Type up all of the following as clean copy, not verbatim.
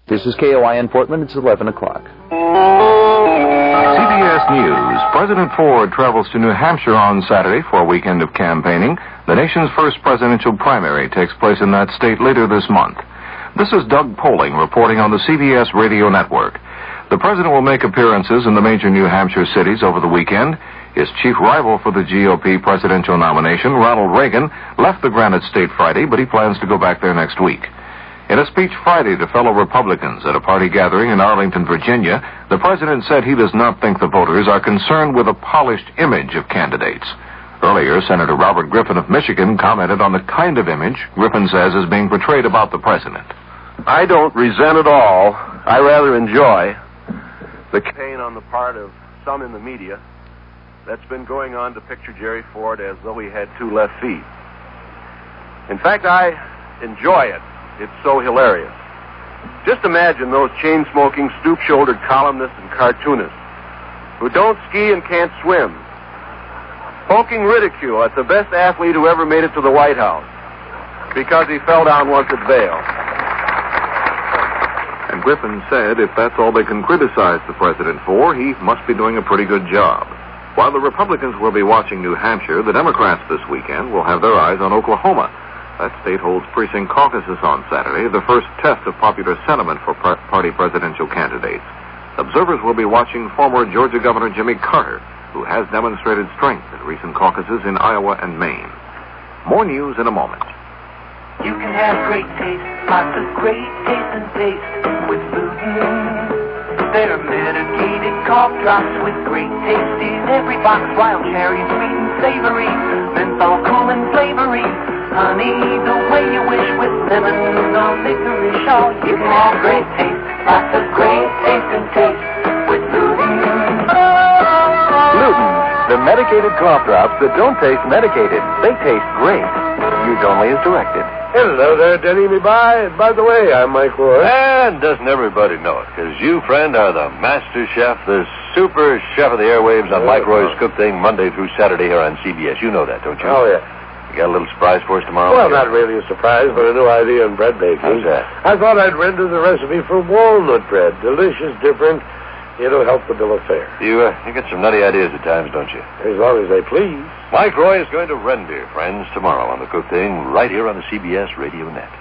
This is KOIN Portland. It's 11 o'clock. CBS News. President Ford travels to New Hampshire on Saturday for a weekend of campaigning. The nation's first presidential primary takes place in that state later this month. This is Doug Poling reporting on the CBS radio network. The president will make appearances in the major New Hampshire cities over the weekend. His chief rival for the GOP presidential nomination, Ronald Reagan, left the Granite State Friday, but he plans to go back there next week. In a speech Friday to fellow Republicans at a party gathering in Arlington, Virginia, the president said he does not think the voters are concerned with a polished image of candidates. Earlier, Senator Robert Griffin of Michigan commented on the kind of image Griffin says is being portrayed about the president. I don't resent at all. I rather enjoy the campaign on the part of some in the media that's been going on to picture Jerry Ford as though he had two left feet. In fact, I enjoy it. It's so hilarious. Just imagine those chain-smoking, stoop-shouldered columnists and cartoonists who don't ski and can't swim, poking ridicule at the best athlete who ever made it to the White House because he fell down once at Vail. And Griffin said if that's all they can criticize the president for, he must be doing a pretty good job. While the Republicans will be watching New Hampshire, the Democrats this weekend will have their eyes on Oklahoma. That state holds precinct caucuses on Saturday, the first test of popular sentiment for party presidential candidates. Observers will be watching former Georgia Governor Jimmy Carter, who has demonstrated strength in recent caucuses in Iowa and Maine. More news in a moment. You can have great taste, lots of great taste and taste with Luton. They're mitigated cough drops with great taste in every box. Wild cherry, sweet and savory, menthol, cool and flavory. Honey, the way you wish with lemon or licorice. Oh, you can have great taste, lots of great taste and taste with Luton. Luton, the medicated cough drops that don't taste medicated. They taste great. Used only as directed. Hello there, Denny me by. By the way, I'm Mike Roy. And doesn't everybody know it? Because you, friend, are the master chef, the super chef of the airwaves on Mike Roy's Cook Thing Monday through Saturday here on CBS. You know that, don't you? Oh, yeah. You got a little surprise for us tomorrow? Well, not really a surprise, but a new idea in bread baking. How's that? I thought I'd render the recipe for walnut bread. Delicious, different. It'll help the bill of fare. You get some nutty ideas at times, don't you? As long as they please. Mike Roy is going to render, friends, tomorrow on the Cook Thing, right here on the CBS Radio Net.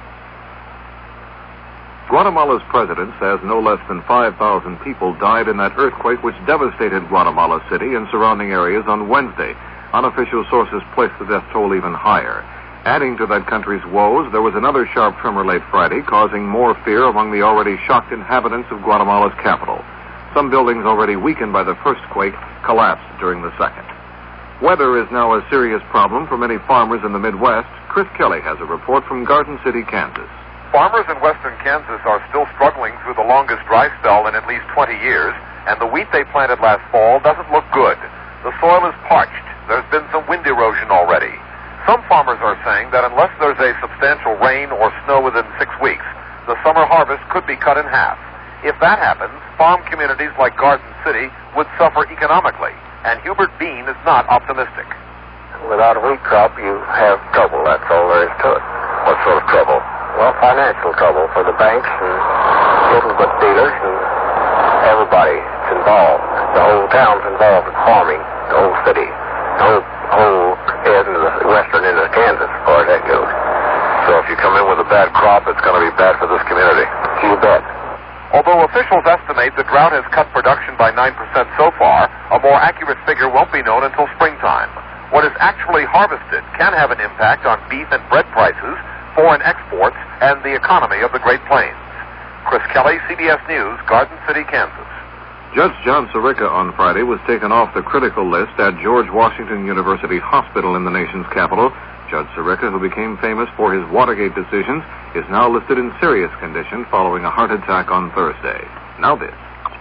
Guatemala's president says no less than 5,000 people died in that earthquake which devastated Guatemala City and surrounding areas on Wednesday. Unofficial sources place the death toll even higher. Adding to that country's woes, there was another sharp tremor late Friday, causing more fear among the already shocked inhabitants of Guatemala's capital. Some buildings already weakened by the first quake collapsed during the second. Weather is now a serious problem for many farmers in the Midwest. Chris Kelly has a report from Garden City, Kansas. Farmers in western Kansas are still struggling through the longest dry spell in at least 20 years, and the wheat they planted last fall doesn't look good. The soil is parched. There's been some wind erosion already. Some farmers are saying that unless there's a substantial rain or snow within 6 weeks, the summer harvest could be cut in half. If that happens, farm communities like Garden City would suffer economically, and Hubert Bean is not optimistic. Without a wheat crop, you have trouble. That's all there is to it. What sort of trouble? Well, financial trouble for the banks and little but dealers and everybody that's involved. The whole town's involved in farming, the whole city, the whole end of the western end of Kansas, as far as that goes. So if you come in with a bad crop, it's going to be bad for this community. You bet. Although officials estimate the drought has cut production by 9% so far, a more accurate figure won't be known until springtime. What is actually harvested can have an impact on beef and bread prices, foreign exports, and the economy of the Great Plains. Chris Kelly, CBS News, Garden City, Kansas. Judge John Sirica on Friday was taken off the critical list at George Washington University Hospital in the nation's capital. Judge Sirica, who became famous for his Watergate decisions, is now listed in serious condition following a heart attack on Thursday. Now this.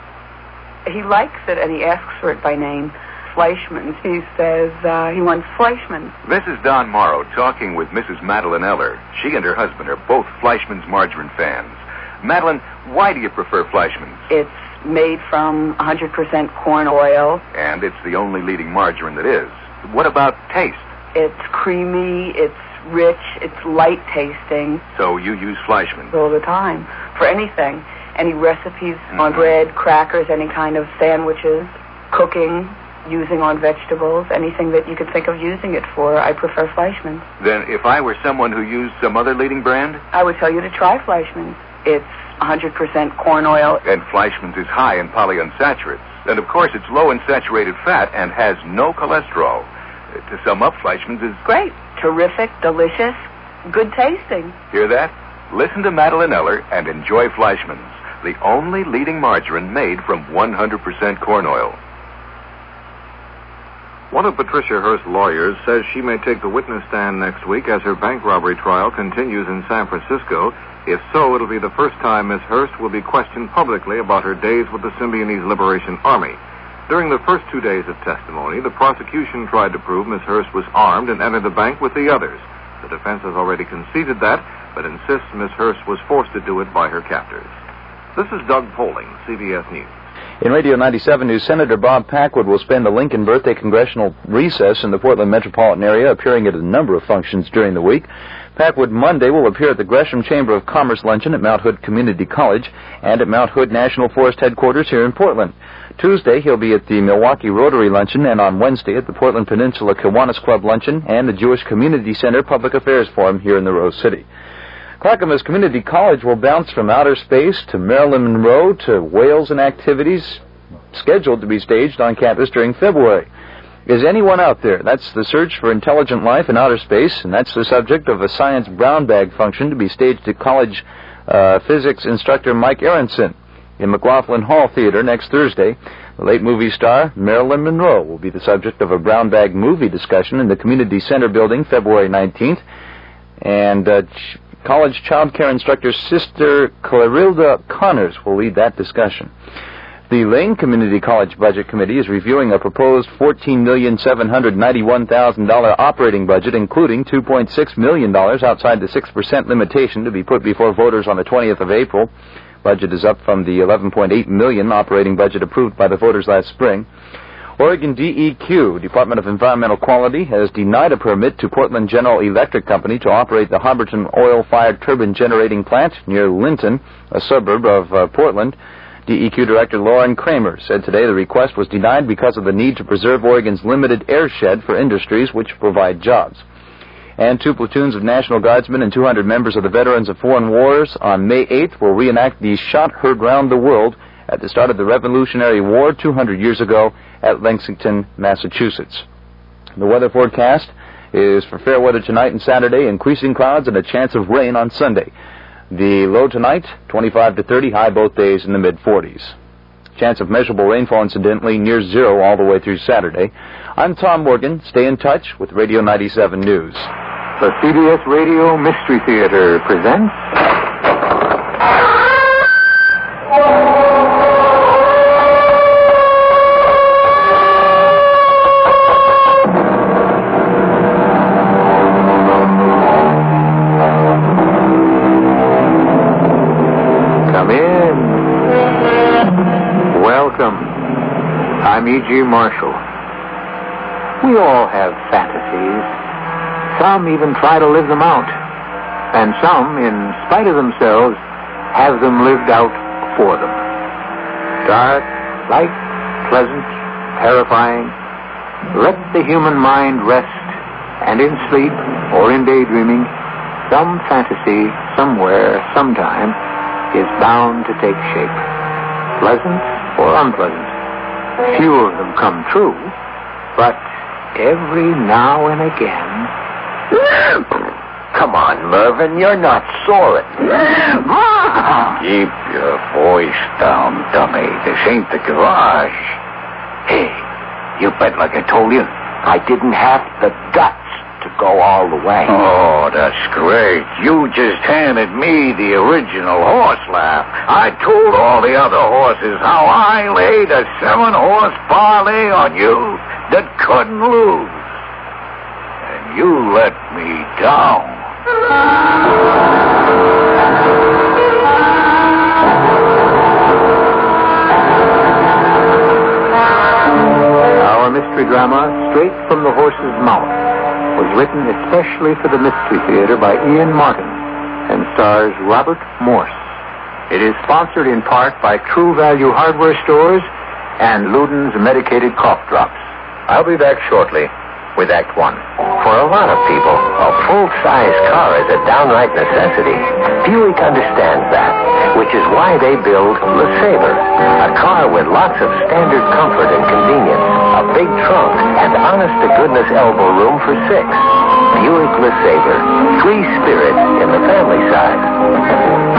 He likes it, and he asks for it by name. Fleischmann's. He says he wants Fleischmann's. This is Don Morrow talking with Mrs. Madeline Eller. She and her husband are both Fleischmann's margarine fans. Madeline, why do you prefer Fleischmann's? It's made from 100% corn oil. And it's the only leading margarine that is. What about taste? It's creamy, it's rich, it's light tasting. So you use Fleischmann's? All the time. For anything. Any recipes on bread, crackers, any kind of sandwiches, cooking, using on vegetables, anything that you could think of using it for, I prefer Fleischmann's. Then if I were someone who used some other leading brand? I would tell you to try Fleischmann's. It's 100% corn oil. And Fleischmann's is high in polyunsaturates. And, of course, it's low in saturated fat and has no cholesterol. To sum up, Fleischmann's is... Great. Terrific, delicious, good tasting. Hear that? Listen to Madeline Eller and enjoy Fleischmann's, the only leading margarine made from 100% corn oil. One of Patricia Hearst's lawyers says she may take the witness stand next week as her bank robbery trial continues in San Francisco. If so, it'll be the first time Miss Hearst will be questioned publicly about her days with the Symbionese Liberation Army. During the first 2 days of testimony, the prosecution tried to prove Miss Hearst was armed and entered the bank with the others. The defense has already conceded that, but insists Miss Hearst was forced to do it by her captors. This is Doug Poling, CBS News. In Radio 97 News, Senator Bob Packwood will spend the Lincoln birthday congressional recess in the Portland metropolitan area, appearing at a number of functions during the week. Packwood Monday will appear at the Gresham Chamber of Commerce luncheon at Mount Hood Community College and at Mount Hood National Forest headquarters here in Portland. Tuesday, he'll be at the Milwaukee Rotary luncheon, and on Wednesday at the Portland Peninsula Kiwanis Club luncheon and the Jewish Community Center Public Affairs Forum here in the Rose City. Clackamas Community College will bounce from outer space to Marilyn Monroe to whales and activities scheduled to be staged on campus during February. Is anyone out there? That's the search for intelligent life in outer space, and that's the subject of a science brown bag function to be staged at college physics instructor Mike Aronson in McLaughlin Hall Theater next Thursday. The late movie star Marilyn Monroe will be the subject of a brown bag movie discussion in the Community Center building February 19th, and college child care instructor Sister Clarilda Connors will lead that discussion. The Lane Community College Budget Committee is reviewing a proposed $14,791,000 operating budget, including $2.6 million outside the 6% limitation to be put before voters on the 20th of April. Budget is up from the $11.8 million operating budget approved by the voters last spring. Oregon DEQ, Department of Environmental Quality, has denied a permit to Portland General Electric Company to operate the Hubbardton oil-fired turbine generating plant near Linton, a suburb of Portland. DEQ Director Lauren Kramer said today the request was denied because of the need to preserve Oregon's limited airshed for industries which provide jobs. And 2 platoons of National Guardsmen and 200 members of the Veterans of Foreign Wars on May 8th will reenact the Shot Heard Round the World at the start of the Revolutionary War 200 years ago at Lexington, Massachusetts. The weather forecast is for fair weather tonight and Saturday, increasing clouds and a chance of rain on Sunday. The low tonight, 25 to 30, high both days in the mid-40s. Chance of measurable rainfall, incidentally, near zero all the way through Saturday. I'm Tom Morgan. Stay in touch with Radio 97 News. The CBS Radio Mystery Theater presents... Come in. Welcome. I'm E.G. Marshall. We all have fantasies. Some even try to live them out. And some, in spite of themselves, have them lived out for them. Dark, light, pleasant, terrifying. Let the human mind rest, and in sleep or in daydreaming, some fantasy, somewhere, sometime, is bound to take shape. Pleasant or unpleasant. Few of them come true, but every now and again... Come on, Mervyn, you're not soaring. Keep your voice down, dummy. This ain't the garage. Hey, you bet like I told you, I didn't have the guts to go all the way. Oh, that's great. You just handed me the original horse laugh. I told all the other horses how I laid a 7-horse parlay on you that couldn't lose. And you let me down. Our mystery drama, Straight from the Horse's Mouth, was written especially for the Mystery Theater by Ian Martin and stars Robert Morse. It is sponsored in part by True Value Hardware Stores and Luden's Medicated Cough Drops. I'll be back shortly with Act One. For a lot of people, a full-size car is a downright necessity. Buick understands that, which is why they build LeSabre, a car with lots of standard comfort and convenience, a big trunk, and honest-to-goodness elbow room for 6. Buick LeSabre, free spirit in the family side.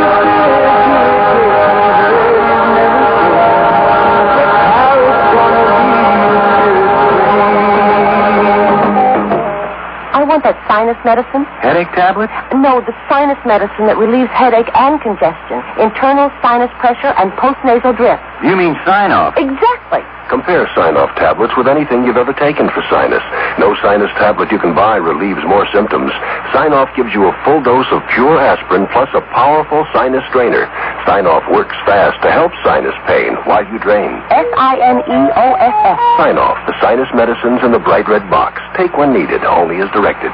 I want that sinus medicine. Headache tablet? No, the sinus medicine that relieves headache and congestion, internal sinus pressure, and postnasal drift. You mean Sign-Off? Exactly. Compare Sign-Off tablets with anything you've ever taken for sinus. No sinus tablet you can buy relieves more symptoms. Sign-Off gives you a full dose of pure aspirin plus a powerful sinus drainer. Sign-Off works fast to help sinus pain while you drain. Sineoff. Sign-Off, the sinus medicines in the bright red box. Take when needed, only as directed.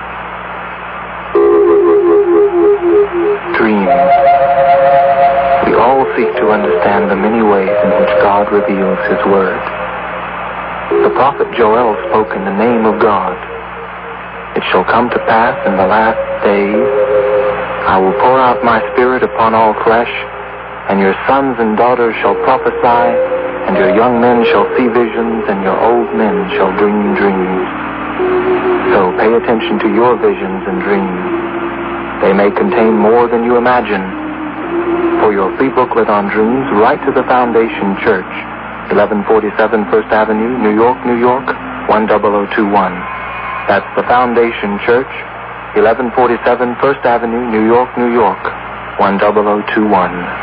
Dreams. We all seek to understand the many ways in which God reveals His Word. The prophet Joel spoke in the name of God. It shall come to pass in the last days, I will pour out my Spirit upon all flesh, and your sons and daughters shall prophesy, and your young men shall see visions, and your old men shall dream dreams. So pay attention to your visions and dreams. They may contain more than you imagine. For your free booklet on dreams, write to the Foundation Church, 1147 First Avenue, New York, New York, 10021. That's the Foundation Church, 1147 First Avenue, New York, New York, 10021.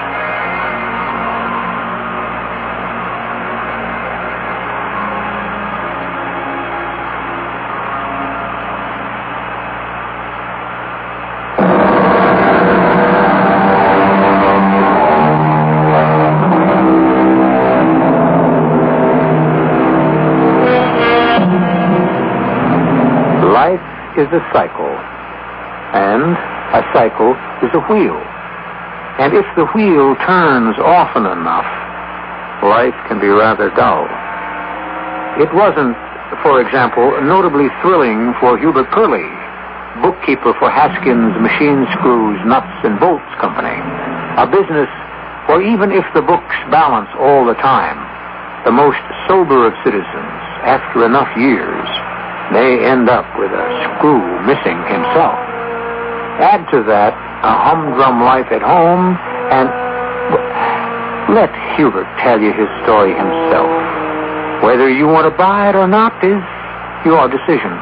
Is a cycle, and a cycle is a wheel. And if the wheel turns often enough, life can be rather dull. It wasn't, for example, notably thrilling for Hubert Curley, bookkeeper for Haskins Machine Screws, Nuts and Bolts Company, a business where even if the books balance all the time, the most sober of citizens, after enough years, may end up with a screw missing himself. Add to that a humdrum life at home, and let Hubert tell you his story himself. Whether you want to buy it or not is your decision.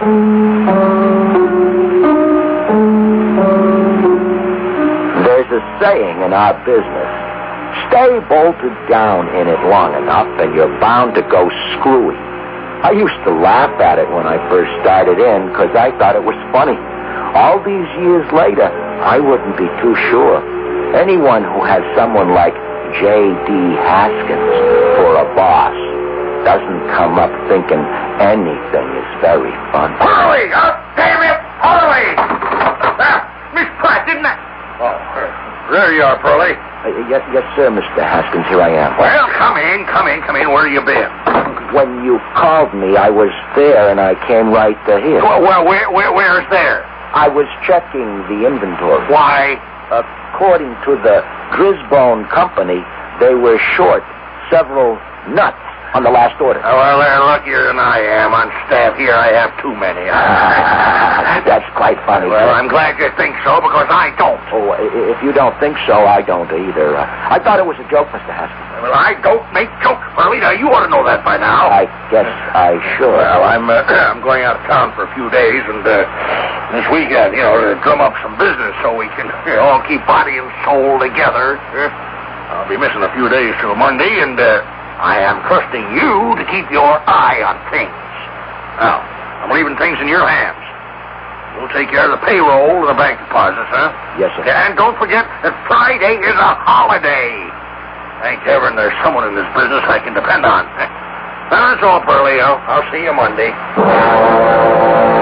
There's a saying in our business, stay bolted down in it long enough and you're bound to go screwy. I used to laugh at it when I first started in because I thought it was funny. All these years later, I wouldn't be too sure. Anyone who has someone like J.D. Haskins for a boss doesn't come up thinking anything is very fun. Hurley! Damn it! Hurley! Miss Pratt, didn't I? Oh, there you are, Pearlie. Yes, sir, Mr. Haskins. Here I am. Well, come in. Where have you been? When you called me, I was there, and I came right to here. Well, where's there? I was checking the inventory. Why? According to the Grisbone Company, they were short several nuts on the last order. Well, they're luckier than I am. On staff here, I have too many. That's quite funny. Well, I'm glad you think so, because I don't. Oh, if you don't think so, I don't either. I thought it was a joke, Mr. Haskins. Well, I don't make jokes, Pearlie. Now, you ought to know that by now. I guess I should. Well, I'm going out of town for a few days, and this weekend, to drum up some business so we can all keep body and soul together. I'll be missing a few days till Monday, and I am trusting you to keep your eye on things. Now, I'm leaving things in your hands. You'll take care of the payroll and the bank deposits, huh? Yes, sir. And don't forget that Friday is a holiday. Thank heaven there's someone in this business I can depend on. Well, that's all, Pearlie. I'll see you Monday.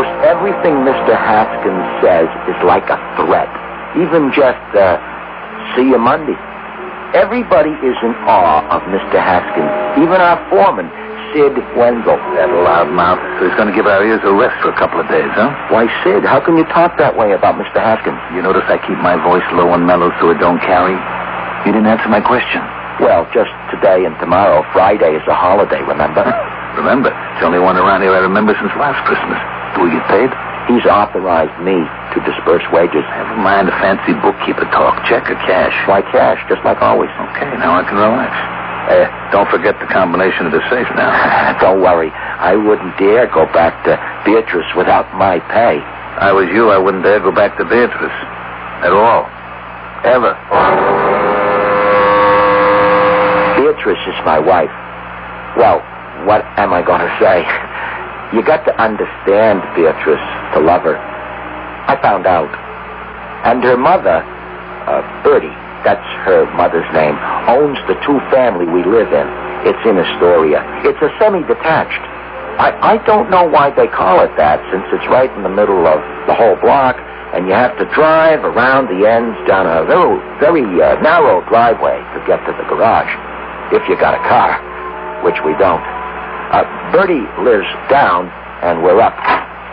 Almost everything Mr. Haskins says is like a threat. Even just, see you Monday. Everybody is in awe of Mr. Haskins. Even our foreman, Sid Wenzel. That loudmouth. So he's going to give our ears a rest for a couple of days, huh? Why, Sid, how can you talk that way about Mr. Haskins? You notice I keep my voice low and mellow so it don't carry? You didn't answer my question. Well, just today and tomorrow. Friday is a holiday, remember? Remember? It's the only one around here I remember since last Christmas. Do we get paid? He's authorized me to disperse wages. Never mind the fancy bookkeeper talk. Check or cash? Why, cash, just like always. Okay, now I can relax. Don't forget the combination of the safe now. Don't worry. I wouldn't dare go back to Beatrice without my pay. I was you, I wouldn't dare go back to Beatrice. At all. Ever. Beatrice is my wife. Well, what am I going to say? You got to understand Beatrice to love her. I found out. And her mother, Bertie, that's her mother's name, owns the two-family we live in. It's in Astoria. It's a semi-detached. I don't know why they call it that, since it's right in the middle of the whole block, and you have to drive around the ends down a very narrow driveway to get to the garage, if you got a car, which we don't. Bertie lives down, and we're up.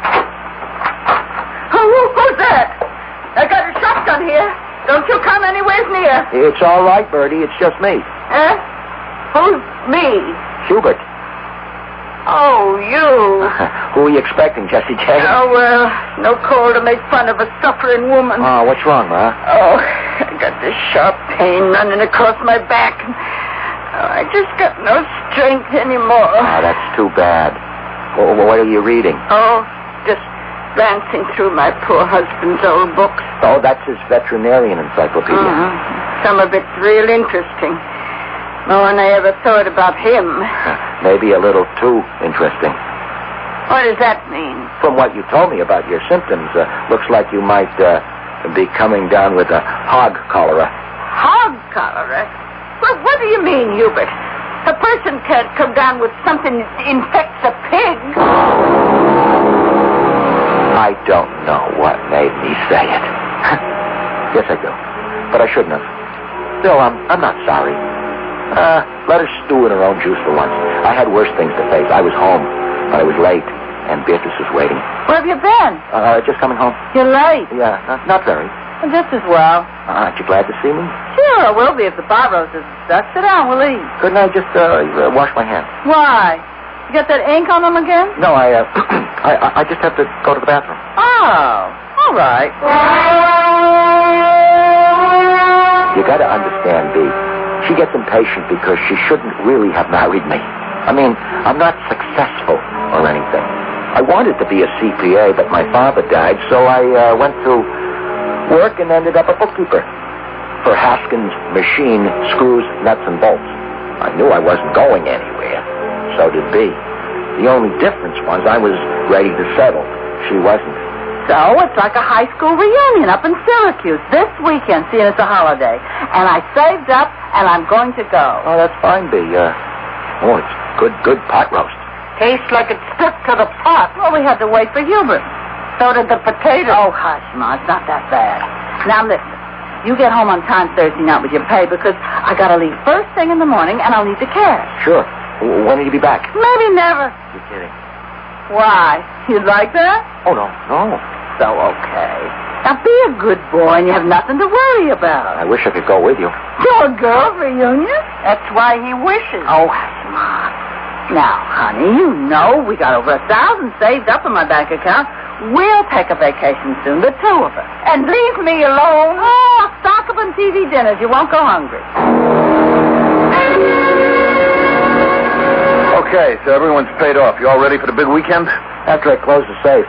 Who's that? I got a shotgun here. Don't you come anywhere near. It's all right, Bertie. It's just me. Eh? Who's me? Hubert. Oh, you. Who are you expecting, Jessie Jane? Oh, well, no call to make fun of a suffering woman. Oh, what's wrong, Ma? Oh, I got this sharp pain running across my back. I just got no strength anymore. Oh, that's too bad. What are you reading? Oh, just glancing through my poor husband's old books. Oh, that's his veterinarian encyclopedia. Some of it's real interesting. More than I ever thought about him. Maybe a little too interesting. What does that mean? From what you told me about your symptoms, looks like you might be coming down with a hog cholera. Hog cholera? Well, what do you mean, Hubert? A person can't come down with something that infects a pig. I don't know what made me say it. Yes, I do. But I shouldn't have. Still, I'm not sorry. Let her stew in her own juice for once. I had worse things to face. I was home, but I was late, and Beatrice was waiting. Where have you been? Just coming home. You're late. Yeah, not very. Well, just as well. Aren't you glad to see me? Sure, I will be if the bar roses are stuck. Sit down, we'll eat. Couldn't I just wash my hands? Why? You got that ink on them again? No, I just have to go to the bathroom. Oh, all right. You got to understand, Bea. She gets impatient because she shouldn't really have married me. I mean, I'm not successful or anything. I wanted to be a CPA, but my father died, so I went to work and ended up a bookkeeper for Haskins Machine Screws, Nuts, and Bolts. I knew I wasn't going anywhere. So did Bea. The only difference was I was ready to settle. She wasn't. So it's like a high school reunion up in Syracuse this weekend, seeing it's a holiday. And I saved up, and I'm going to go. Oh, that's fine, Bea. It's good pot roast. Tastes like it's stuck to the pot. Well, we had to wait for Hubert. So did the potatoes. Oh, hush, Ma. It's not that bad. Now, listen. You get home on time Thursday night with your pay because I got to leave first thing in the morning, and I'll need the cash. Sure. When will you be back? Maybe never. You're kidding. Why? You like that? Oh, no. So, okay. Now, be a good boy, and you have nothing to worry about. I wish I could go with you. To a girls' reunion? That's why he wishes. Oh, come on. Now, honey, you know we got over 1,000 saved up in my bank account. We'll take a vacation soon, the two of us. And leave me alone. Oh, stock up on TV dinners. You won't go hungry. Okay, so everyone's paid off. You all ready for the big weekend? After I close the safe.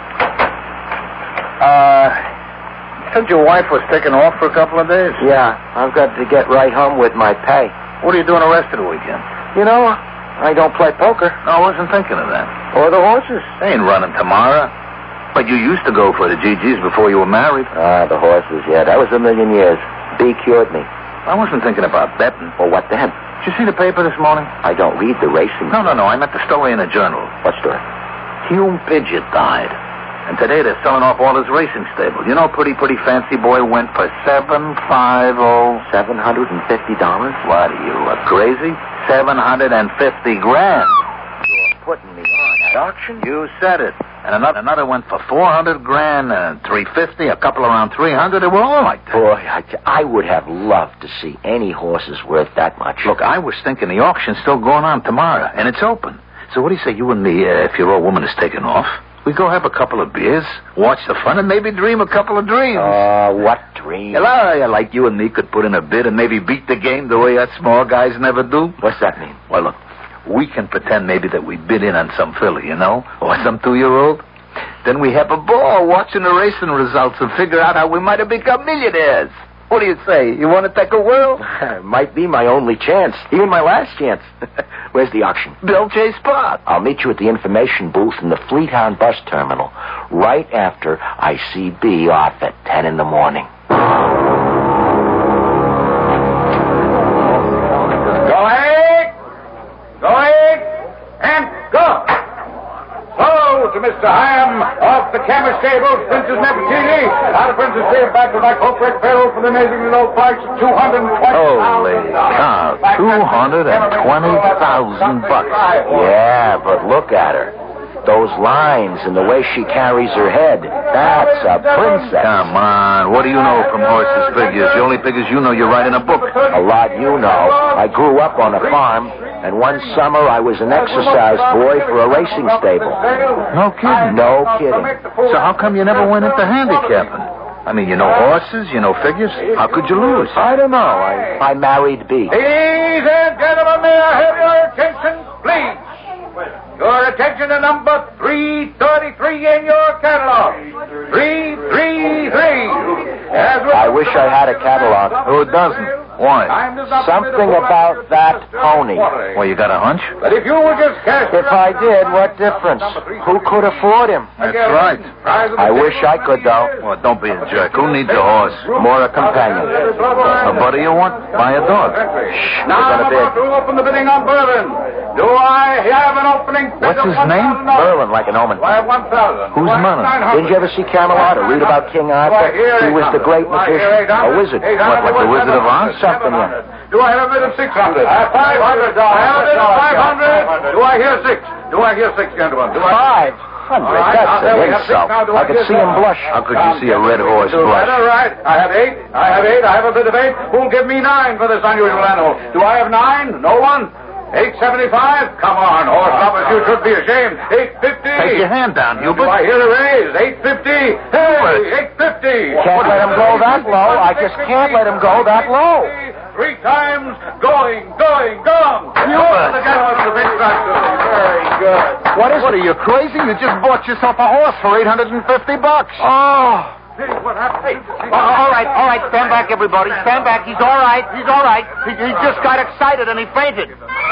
You said your wife was taking off for a couple of days? Yeah, I've got to get right home with my pay. What are you doing the rest of the weekend? You know, I don't play poker. No, I wasn't thinking of that. Or the horses. They ain't running tomorrow. But you used to go for the GGs before you were married. The horses, yeah. That was a million years. Bea cured me. I wasn't thinking about betting. Well, what then? Did you see the paper this morning? I don't read the racing. No. I meant the story in the journal. What story? Hume Pidgeot died. And today they're selling off all his racing stable. You know, pretty fancy boy went for $750. $750? What are you, crazy? $750 grand. You're putting me on at auction? You said it. And another went for $400 grand, $350, a couple around $300. They were all like that. Boy, I would have loved to see any horses worth that much. Look, I was thinking the auction's still going on tomorrow, and it's open. So what do you say, you and me, if your old woman is taken off, we go have a couple of beers, watch the fun, and maybe dream a couple of dreams. What dreams? Like you and me could put in a bid and maybe beat the game the way us small guys never do. What's that mean? Well, look, we can pretend maybe that we bid in on some filly, you know, or some 2-year-old. Then we have a ball watching the racing results and figure out how we might have become millionaires. What do you say? You want to take a whirl? Might be my only chance. Even my last chance. Where's the auction? Bill Chase Park. I'll meet you at the information booth in the Fleethound bus terminal right after I see B off at 10 in the morning. Going, and go! So, to Mr. Hyam of the Camera Stables, Princess Nefertiti. Out of Princess Steve back with my corporate bill for the amazingly low price of $220,000. Holy cow, $220,000. Yeah, but look at her. Those lines and the way she carries her head. That's a princess. Come on. What do you know from horses' figures? The only figures you know, you write in a book. A lot you know. I grew up on a farm, and one summer I was an exercise boy for a racing stable. No kidding? No kidding. So how come you never went into handicapping? I mean, you know horses, you know figures. How could you lose? I don't know. I married B. Ladies and gentlemen, may I have your attention, please? Your attention to number 333 in your catalog. 333. I wish I had a catalog. Who doesn't? Why? Something about that pony. Well, you got a hunch? But if you would just cast... If I did, what difference? Who could afford him? That's right. I wish I could, though. Well, don't be a jerk. Who needs a horse? More a companion. A buddy you want? Buy a dog. Shh. Now I'm about to open the bidding on Berlin. Do I have an opening? What's his name? Berlin, like an omen. I have 1,000. Who's Munna? Didn't you ever see Camelot or read about King Arthur? He was the great magician. A wizard. What, like the Wizard of Oz? Something, yeah. Do I have a bid of 600? I have 500. I have a bid of 500. Do I hear 6? Do I hear 6, gentlemen? Do I... 500? That's an insult. I could see him blush. How could you see a red horse blush? All right. I have 8. I have 8. I have a bid of 8. Who'll give me 9 for this unusual animal? Do I have 9? No one? 875? Come on, horse lovers, you should be ashamed. 850? Take your hand down, Hubert. Do I hear a raise? 850? Hey, 850! Can't let him go that low. I just can't let him go that low. 3 times, going, gone. Hubert! The gentleman of the big tractor. Very good. What are you, crazy? You just bought yourself a horse for $850. Oh. What happened? Hey, all right. Stand back, everybody. Stand back. He's all right. He just got excited and he fainted.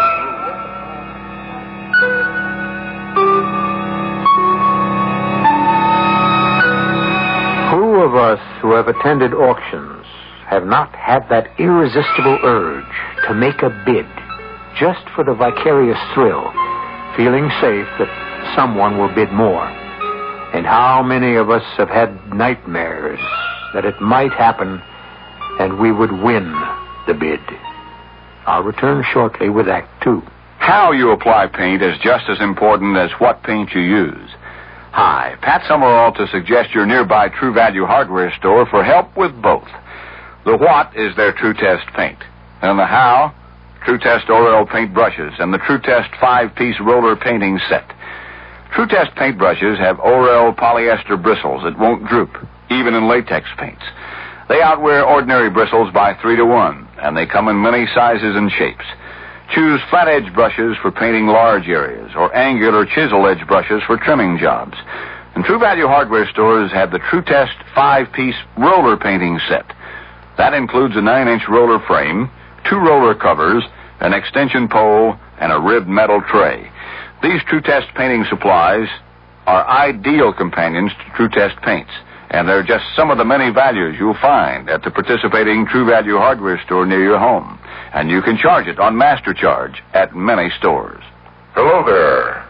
Who of us who have attended auctions have not had that irresistible urge to make a bid just for the vicarious thrill, feeling safe that someone will bid more? And how many of us have had nightmares that it might happen and we would win the bid? I'll return shortly with Act 2. How you apply paint is just as important as what paint you use. Hi, Pat Summerall to suggest your nearby True Value hardware store for help with both. The what is their True Test paint. And the how, True Test Orel paint brushes and the True Test 5-piece roller painting set. True Test paintbrushes have Orel polyester bristles that won't droop, even in latex paints. They outwear ordinary bristles by 3 to 1, and they come in many sizes and shapes. Choose flat edge brushes for painting large areas, or angular chisel edge brushes for trimming jobs. And True Value hardware stores have the True Test 5-piece roller painting set. That includes a 9-inch roller frame, 2 roller covers, an extension pole, and a ribbed metal tray. These True Test painting supplies are ideal companions to True Test paints, and they're just some of the many values you'll find at the participating True Value hardware store near your home. And you can charge it on Master Charge at many stores. Hello there.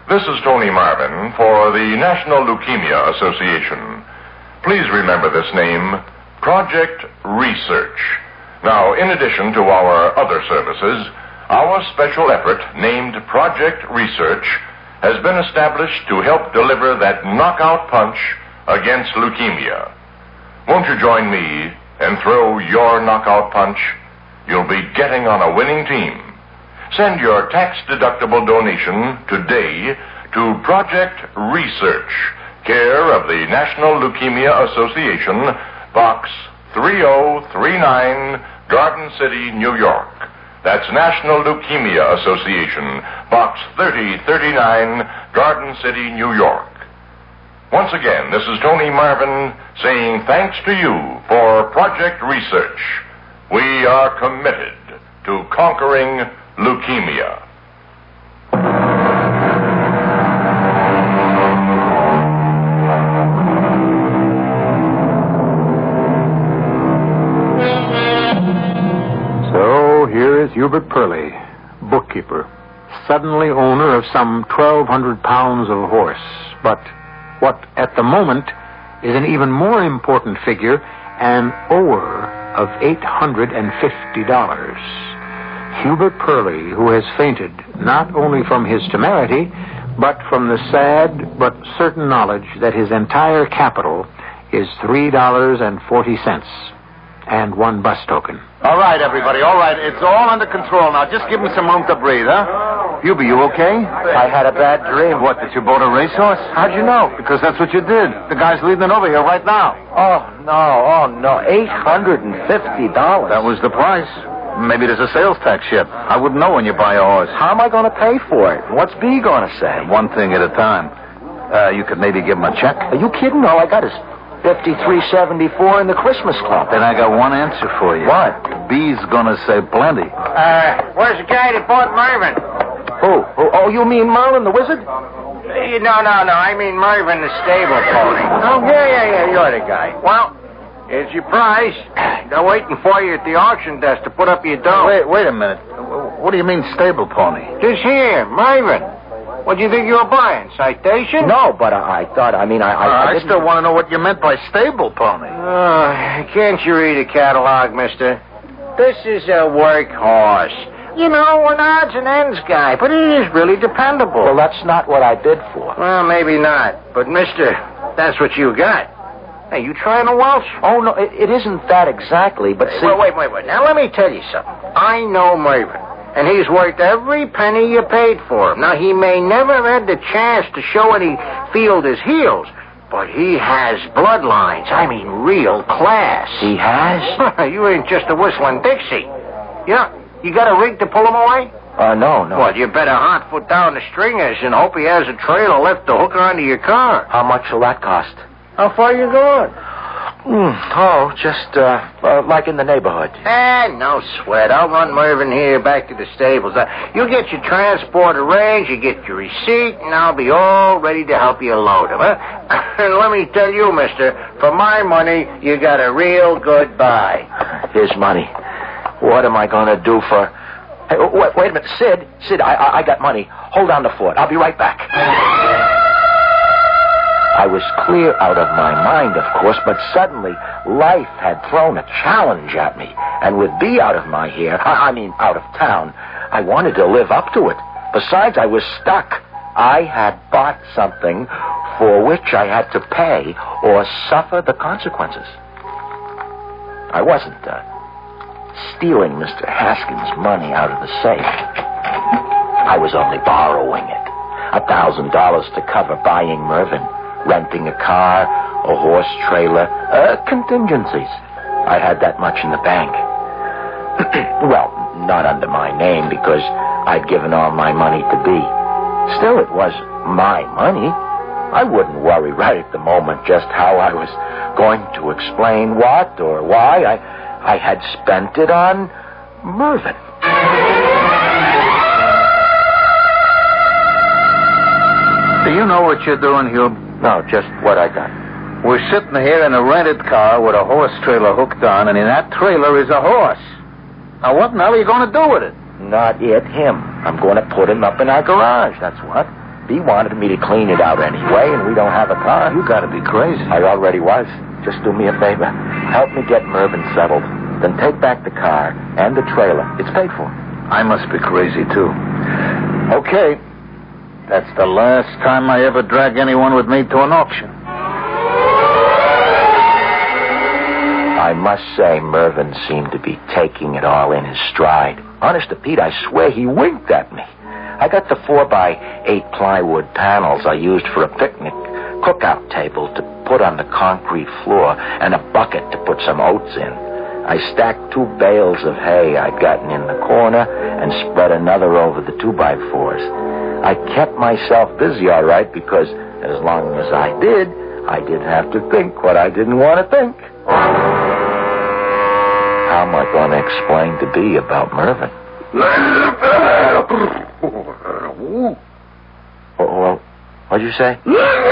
This is Tony Marvin for the National Leukemia Association. Please remember this name, Project Research. Now, in addition to our other services, our special effort named Project Research has been established to help deliver that knockout punch against leukemia. Won't you join me and throw your knockout punch? You'll be getting on a winning team. Send your tax-deductible donation today to Project Research, care of the National Leukemia Association, Box 3039, Garden City, New York. That's National Leukemia Association, Box 3039, Garden City, New York. Once again, this is Tony Marvin saying thanks to you for Project Research. We are committed to conquering leukemia. So here is Hubert Purley, bookkeeper, suddenly owner of some 1,200 pounds of horse, but what at the moment is an even more important figure, an ower of $850. Hubert Purley, who has fainted not only from his temerity, but from the sad but certain knowledge that his entire capital is $3.40 and one bus token. All right, everybody, all right. It's all under control now. Just give me some room to breathe, huh? Hubie, you okay? I had a bad dream. What, that you bought a racehorse? How'd you know? Because that's what you did. The guy's leading over here right now. Oh, no. $850. That was the price. Maybe there's a sales tax yet. I wouldn't know when you buy a horse. How am I going to pay for it? What's B going to say? One thing at a time. You could maybe give him a check. Are you kidding? All I got is $53.74 in the Christmas Club. Then I got one answer for you. What? B's gonna say plenty. Where's the guy that bought Mervyn? Who? Oh, you mean Merlin the Wizard? No. I mean Mervyn the stable pony. Oh, yeah. You're the guy. Well, here's your prize. They're waiting for you at the auction desk to put up your dough. Wait a minute. What do you mean stable pony? This here, Mervyn. What do you think you were buying? Citation? No, but I thought, I still want to know what you meant by stable pony. Can't you read a catalog, mister? This is a workhorse. You know, an odds and ends guy, but he is really dependable. Well, that's not what I bid for. Well, maybe not. But, mister, that's what you got. Hey, you trying to Welsh? Oh, no, it isn't that exactly, but see... Wait. Now, let me tell you something. I know Mervyn. And he's worth every penny you paid for him. Now, he may never have had the chance to show any field his heels, but he has bloodlines. I mean, real class. He has? You ain't just a whistling Dixie. You got a rig to pull him away? No. Well, you better hot foot down the stringers and hope he has a trailer left to hook onto your car. How much will that cost? How far you going? Just like in the neighborhood. No sweat. I'll run Mervyn here back to the stables. You get your transport arranged, you get your receipt, and I'll be all ready to help you load him, huh? And let me tell you, mister, for my money, you got a real good buy. Here's money. What am I going to do for... Hey, wait a minute. Sid, I got money. Hold down the fort. I'll be right back. I was clear out of my mind, of course, but suddenly life had thrown a challenge at me. And with B out of my hair, out of town, I wanted to live up to it. Besides, I was stuck. I had bought something for which I had to pay or suffer the consequences. I wasn't stealing Mr. Haskins' money out of the safe. I was only borrowing it. $1,000 to cover buying Mervyn, renting a car, a horse trailer, contingencies. I had that much in the bank. Well, not under my name because I'd given all my money to B. Still, it was my money. I wouldn't worry right at the moment just how I was going to explain what or why. I had spent it on Mervyn. Do you know what you're doing, Hugh? No, just what I got. We're sitting here in a rented car with a horse trailer hooked on, and in that trailer is a horse. Now, what the hell are you going to do with it? Not it, him. I'm going to put him up in our garage, that's what. Bea wanted me to clean it out anyway, and we don't have a car. You gotta be crazy. I already was. Just do me a favor. Help me get Mervyn settled. Then take back the car and the trailer. It's paid for. I must be crazy, too. Okay. That's the last time I ever drag anyone with me to an auction. I must say, Mervyn seemed to be taking it all in his stride. Honest to Pete, I swear he winked at me. I got the 4x8 plywood panels I used for a picnic cookout table to put on the concrete floor and a bucket to put some oats in. I stacked 2 bales of hay I'd gotten in the corner and spread another over the 2x4s. I kept myself busy, all right, because as long as I didn't have to think what I didn't want to think. How am I going to explain to Bea about Mervyn? Well, what'd you say?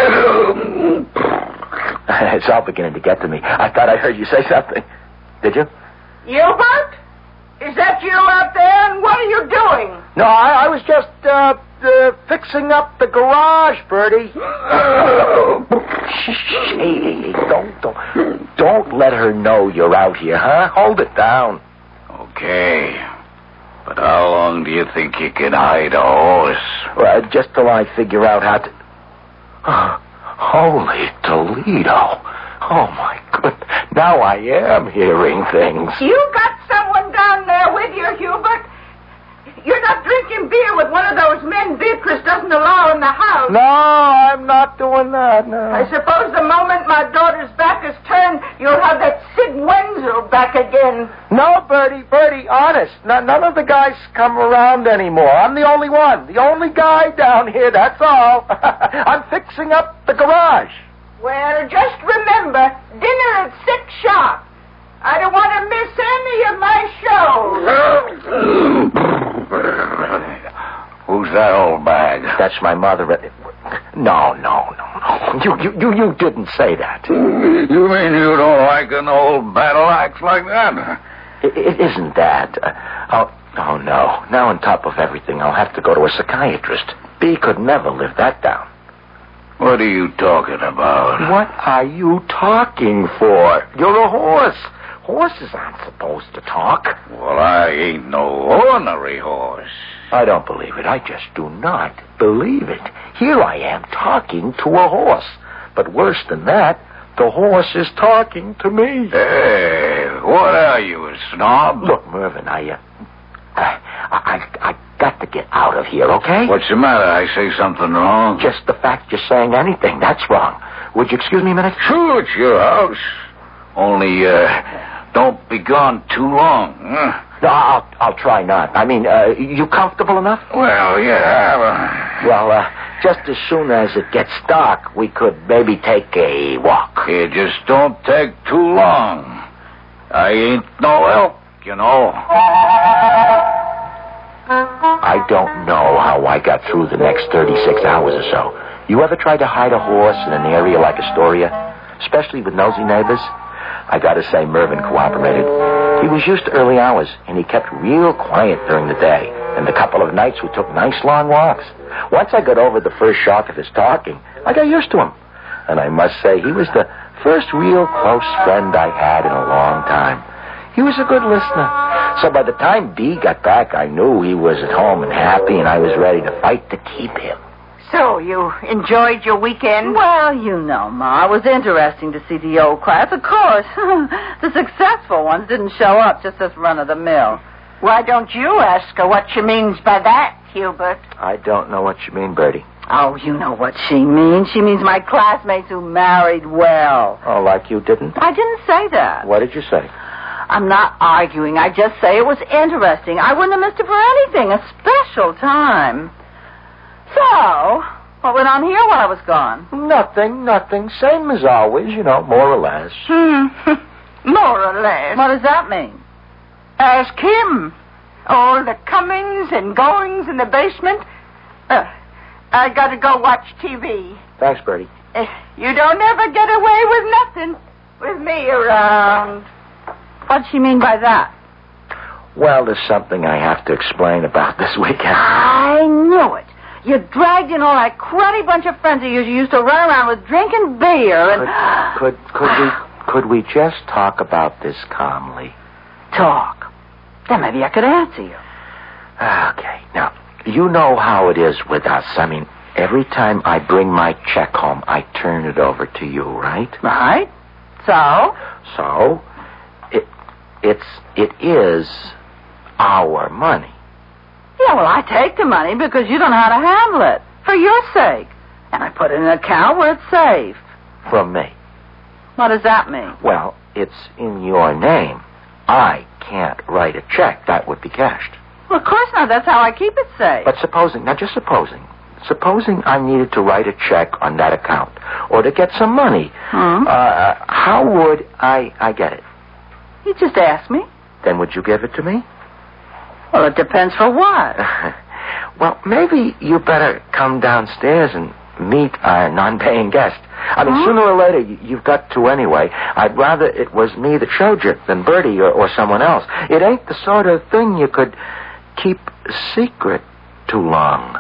It's all beginning to get to me. I thought I heard you say something. Did you? Hubert? Is that you out there? And what are you doing? No, I was just, fixing up the garage, Bertie. Hey, don't let her know you're out here, huh? Hold it down. Okay. But how long do you think you can hide a horse? Well, just till I figure out how to... Holy Toledo. Oh, my goodness. Now I am hearing things. You got someone down there with you, Hubert. You're not drinking beer with one of those men Beatrice doesn't allow in the house. No, I'm not doing that, no. I suppose the moment my daughter's back is turned, you'll have that Sid Wenzel back again. No, Bertie, honest. None of the guys come around anymore. I'm the only one. The only guy down here, that's all. I'm fixing up the garage. Well, just remember, dinner at 6 sharp. I don't want to miss any of my shows. Who's that old bag? That's my mother. No. You didn't say that. You mean you don't like an old battle axe like that? It isn't that. Oh, no. Now on top of everything, I'll have to go to a psychiatrist. Bea could never live that down. What are you talking about? What are you talking for? You're a horse. Horses aren't supposed to talk. Well, I ain't no ordinary horse. I don't believe it. I just do not believe it. Here I am talking to a horse. But worse than that, the horse is talking to me. Hey, what are you, a snob? Look, Mervyn, I got to get out of here, okay? What's the matter? I say something wrong? Just the fact you're saying anything, that's wrong. Would you excuse me a minute? Sure, it's your house. Only, don't be gone too long, huh? No, I'll try not. I mean, you comfortable enough? Well, yeah. Well, just as soon as it gets dark, we could maybe take a walk. It just don't take too long. I ain't no elk, you know. I don't know how I got through the next 36 hours or so. You ever tried to hide a horse in an area like Astoria? Especially with nosy neighbors? I gotta say, Mervyn cooperated. He was used to early hours, and he kept real quiet during the day. And the couple of nights we took nice long walks. Once I got over the first shock of his talking, I got used to him. And I must say, he was the first real close friend I had in a long time. He was a good listener. So by the time Bea got back, I knew he was at home and happy, and I was ready to fight to keep him. So, you enjoyed your weekend? Well, you know, Ma, it was interesting to see the old class. Of course, the successful ones didn't show up, just as run-of-the-mill. Why don't you ask her what she means by that, Hubert? I don't know what you mean, Bertie. Oh, you know what she means. She means my classmates who married well. Oh, like you didn't? I didn't say that. What did you say? I'm not arguing. I just say it was interesting. I wouldn't have missed it for anything. A special time. So, what went on here while I was gone? Nothing. Same as always, you know, more or less. More or less. What does that mean? Ask him. All the comings and goings in the basement. I gotta go watch TV. Thanks, Bertie. You don't ever get away with nothing with me around. What'd she mean by that? Well, there's something I have to explain about this weekend. I knew it. You dragged in all that cruddy bunch of friends of yours you used to run around with drinking beer and... Could we just talk about this calmly? Talk? Then maybe I could answer you. Okay. Now, you know how it is with us. I mean, every time I bring my check home, I turn it over to you, right? Right. So? So, it is our money. Yeah, well, I take the money because you don't know how to handle it. For your sake. And I put it in an account where it's safe. From me. What does that mean? Well, it's in your name. I can't write a check. That would be cashed. Well, of course not. That's how I keep it safe. But supposing I needed to write a check on that account or to get some money, how would I get it? You just ask me. Then would you give it to me? Well, it depends for what. Well, maybe you better come downstairs and meet our non-paying guest. I mean, sooner or later, you've got to anyway. I'd rather it was me that showed you than Bertie or someone else. It ain't the sort of thing you could keep secret too long.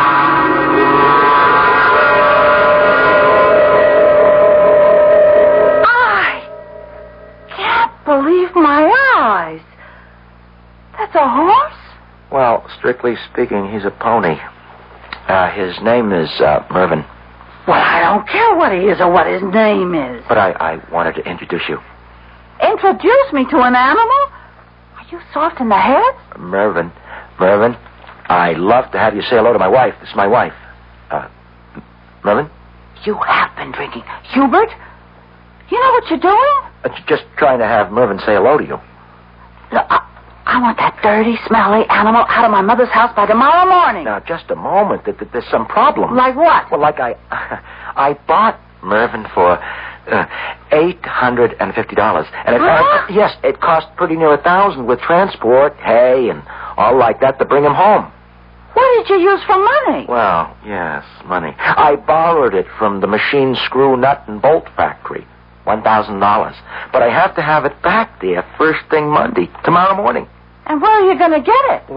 I can't believe my eyes. That's a horse? Well, strictly speaking, he's a pony. His name is Mervyn. Well, I don't care what he is or what his name is. But I wanted to introduce you. Introduce me to an animal? Are you soft in the head? Mervyn, I'd love to have you say hello to my wife. This is my wife. Mervyn? You have been drinking. Hubert? You know what you're doing? Just trying to have Mervyn say hello to you. Look, I want that dirty, smelly animal out of my mother's house by tomorrow morning. Now, just a moment. There's some problem. Like what? Well, like I bought Mervyn for $850. And yes, it cost pretty near $1,000 with transport, hay, and all like that to bring him home. What did you use for money? Well, yes, money. I borrowed it from the machine screw, nut, and bolt factory. $1,000. But I have to have it back there first thing Monday, tomorrow morning. And where are you going to get it?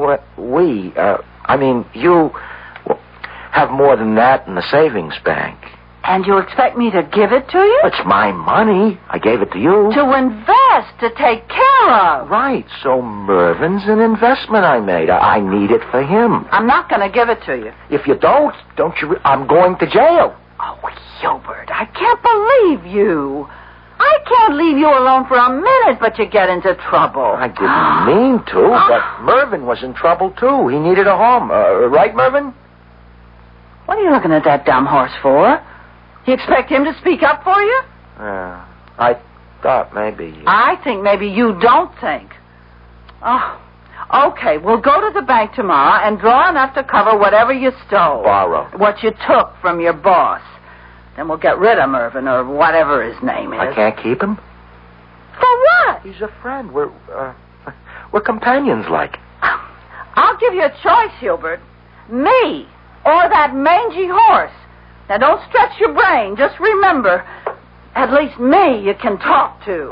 You have more than that in the savings bank. And you expect me to give it to you? It's my money. I gave it to you. To invest, to take care of. Right. So Mervyn's an investment I made. I need it for him. I'm not going to give it to you. If you don't you... I'm going to jail. Oh, Hubert, I can't believe you. I can't leave you alone for a minute, but you get into trouble. I didn't mean to, but Mervyn was in trouble, too. He needed a home. Right, Mervyn? What are you looking at that dumb horse for? You expect him to speak up for you? I thought maybe... I think maybe you don't think. Oh, okay, we'll go to the bank tomorrow and draw enough to cover whatever you stole. Borrow. What you took from your boss. Then we'll get rid of Mervyn or whatever his name is. I can't keep him? For what? He's a friend. We're companions, like. I'll give you a choice, Hubert. Me or that mangy horse. Now, don't stretch your brain. Just remember, at least me you can talk to.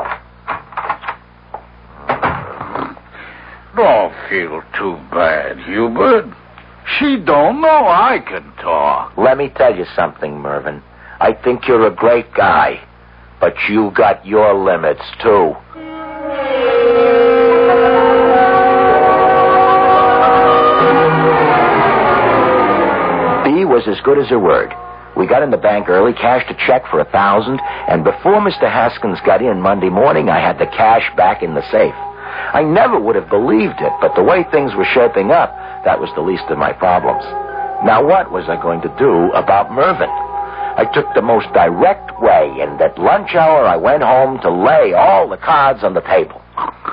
Don't feel too bad, Hubert. She don't know I can talk. Let me tell you something, Mervyn. I think you're a great guy, but you got your limits, too. B was as good as her word. We got in the bank early, cashed a check for $1,000, and before Mr. Haskins got in Monday morning, I had the cash back in the safe. I never would have believed it, but the way things were shaping up, that was the least of my problems. Now, what was I going to do about Mervyn? I took the most direct way, and at lunch hour, I went home to lay all the cards on the table.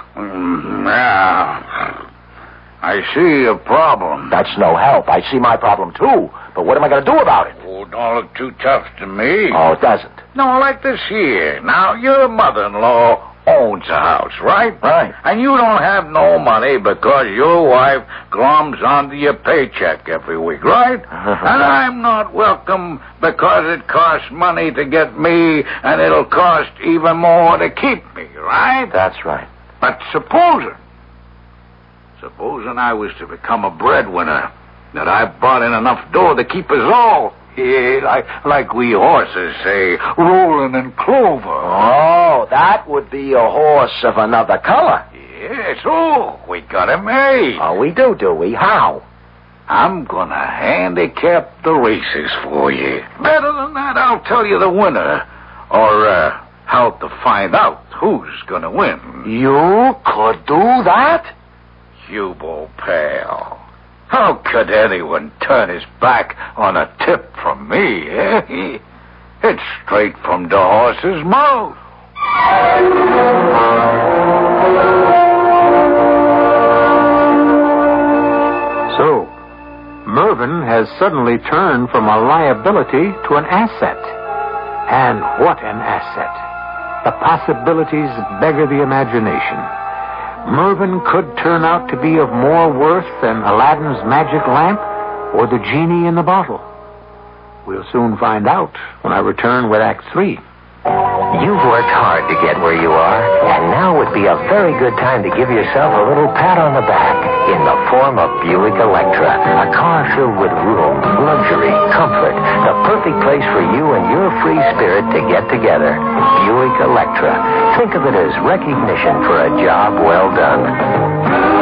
Now, I see a problem. That's no help. I see my problem, too. But what am I going to do about it? Oh, don't look too tough to me. Oh, it doesn't. No, like this here. Now, your mother-in-law owns a house, right? Right. And you don't have no money because your wife glums onto your paycheck every week, right? And I'm not welcome because it costs money to get me, and it'll cost even more to keep me, right? That's right. But supposing I was to become a breadwinner, that I brought in enough dough to keep us all, like we horses say, rolling in clover. Oh, that would be a horse of another color. Yes, we got him made. Oh, we do we? How? I'm gonna handicap the races for you. Better than that, I'll tell you the winner. Or, how to find out who's gonna win. You could do that? Hubo, pal. How could anyone turn his back on a tip from me, eh? It's straight from the horse's mouth. So, Mervyn has suddenly turned from a liability to an asset. And what an asset. The possibilities beggar the imagination. Mervyn could turn out to be of more worth than Aladdin's magic lamp or the genie in the bottle. We'll soon find out when I return with Act 3. You've worked hard to get where you are, and now would be a very good time to give yourself a little pat on the back in the form of Buick Electra, a car filled with room, luxury, comfort, the perfect place for you and your free spirit to get together. Buick Electra. Think of it as recognition for a job well done.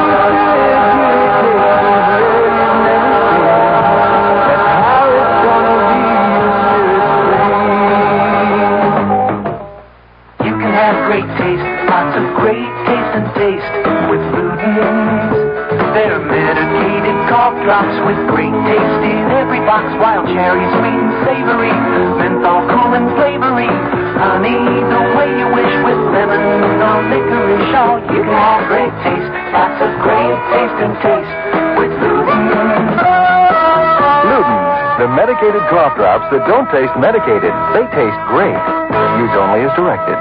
Great taste, lots of great taste and taste with Luden's. They're medicated cough drops with great taste in every box. Wild cherry, sweet and savory, menthol, cool and flavory. Honey, the way you wish with lemon or licorice. Oh, you can have great taste, lots of great taste and taste with Luden's. Luden's, the medicated cough drops that don't taste medicated. They taste great. Use only as directed.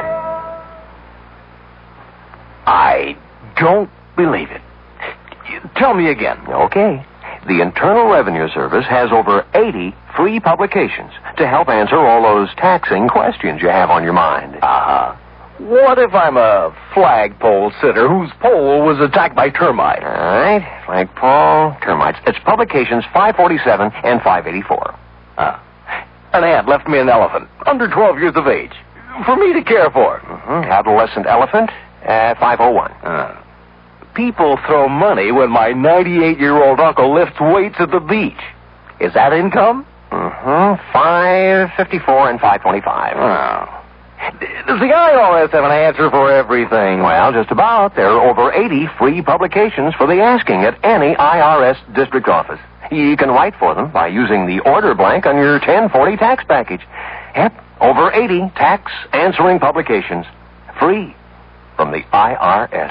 I don't believe it. Tell me again. Okay. The Internal Revenue Service has over 80 free publications to help answer all those taxing questions you have on your mind. What if I'm a flagpole sitter whose pole was attacked by termites? All right. Flagpole, termites. It's publications 547 and 584. An ant left me an elephant, under 12 years of age, for me to care for. Adolescent elephant, 501. People throw money when my 98-year-old uncle lifts weights at the beach. Is that income? 554 and 525. Does the IRS have an answer for everything? Well, just about. There are over 80 free publications for the asking at any IRS district office. You can write for them by using the order blank on your 1040 tax package. Yep, over 80 tax answering publications. Free from the IRS.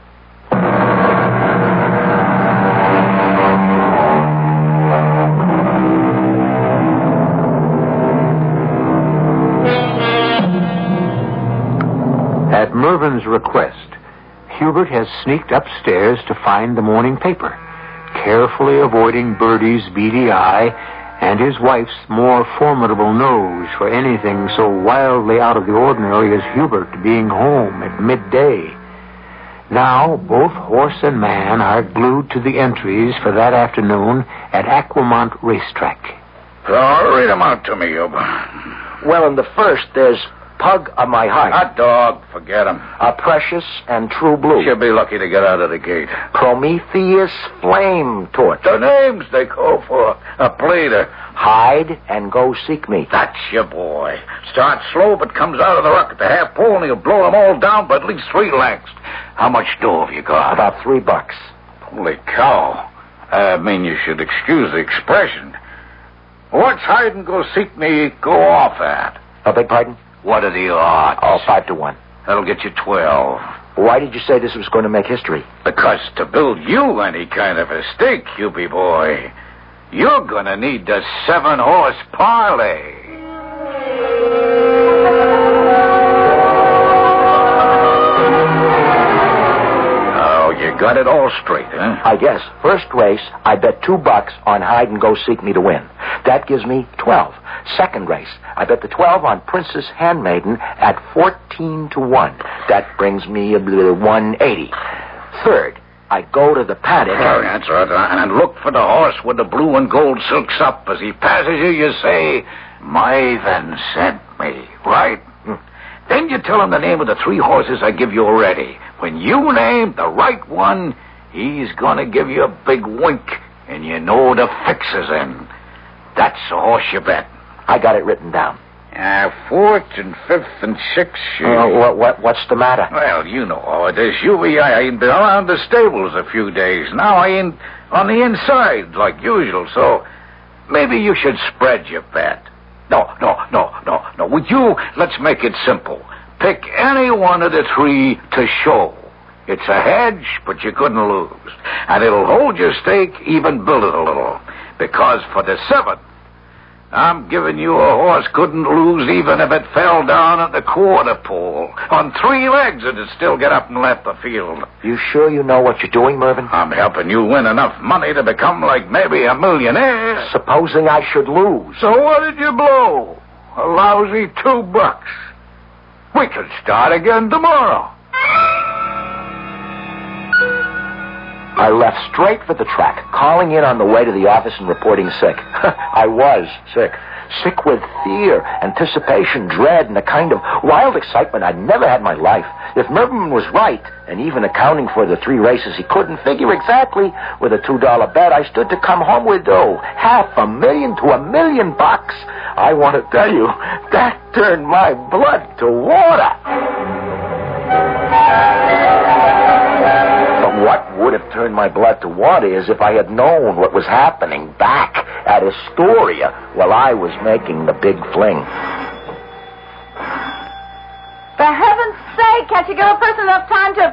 At Mervyn's request, Hubert has sneaked upstairs to find the morning paper, carefully avoiding Birdie's beady eye and his wife's more formidable nose for anything so wildly out of the ordinary as Hubert being home at midday. Now, both horse and man are glued to the entries for that afternoon at Aquamont Racetrack. Read them out to me, Hubert. Well, in the first, there's Pug of My Heart. Hot dog, forget him. A Precious and True Blue. She'll be lucky to get out of the gate. Prometheus Flame Torch. The names they go for. A pleader. Hide and Go Seek Me. That's your boy. Starts slow but comes out of the ruck at the half pole and he'll blow them all down by at least 3 lengths. How much dough have you got? About $3. Holy cow. I mean, you should excuse the expression. What's Hide and Go Seek Me go off at? I beg pardon? What are the odds? 5-1. That'll get you 12. Why did you say this was going to make history? Because to build you any kind of a stake, Hubie boy, you're going to need the 7-horse parlay. Oh, you got it all straight, huh? I guess. First race, I bet $2 on Hide and Go Seek Me to win. That gives me 12. Second race, I bet the 12 on Princess Handmaiden at 14-1. That brings me 180. Third, I go to the paddock. Oh, that's right. And look for the horse with the blue and gold silks up. As he passes you, you say, Myvan sent me, right? Then you tell him the name of the 3 horses I give you already. When you name the right one, he's going to give you a big wink, and you know the fix is in. That's the horse you bet. I got it written down. 4th and 5th and 6th. What's the matter? Well, you know how it is, Huey. I ain't been around the stables a few days. Now I ain't on the inside like usual, so maybe you should spread your bet. No. With you, let's make it simple. Pick any one of the 3 to show. It's a hedge, but you couldn't lose. And it'll hold your stake, even build it a little. Because for the 7th, I'm giving you a horse couldn't lose even if it fell down at the quarter pole. On 3 legs, it'd still get up and left the field. You sure you know what you're doing, Mervyn? I'm helping you win enough money to become like maybe a millionaire. Supposing I should lose. So what did you blow? A lousy $2. We could start again tomorrow. I left straight for the track, calling in on the way to the office and reporting sick. I was sick. Sick with fear, anticipation, dread, and a kind of wild excitement I'd never had in my life. If Mervyn was right, and even accounting for the 3 races he couldn't figure exactly, with a $2 bet I stood to come home with, $500,000 to $1 million. I want to tell you, that turned my blood to water. What would have turned my blood to water is if I had known what was happening back at Astoria while I was making the big fling. For heaven's sake, can't you give a person enough time to...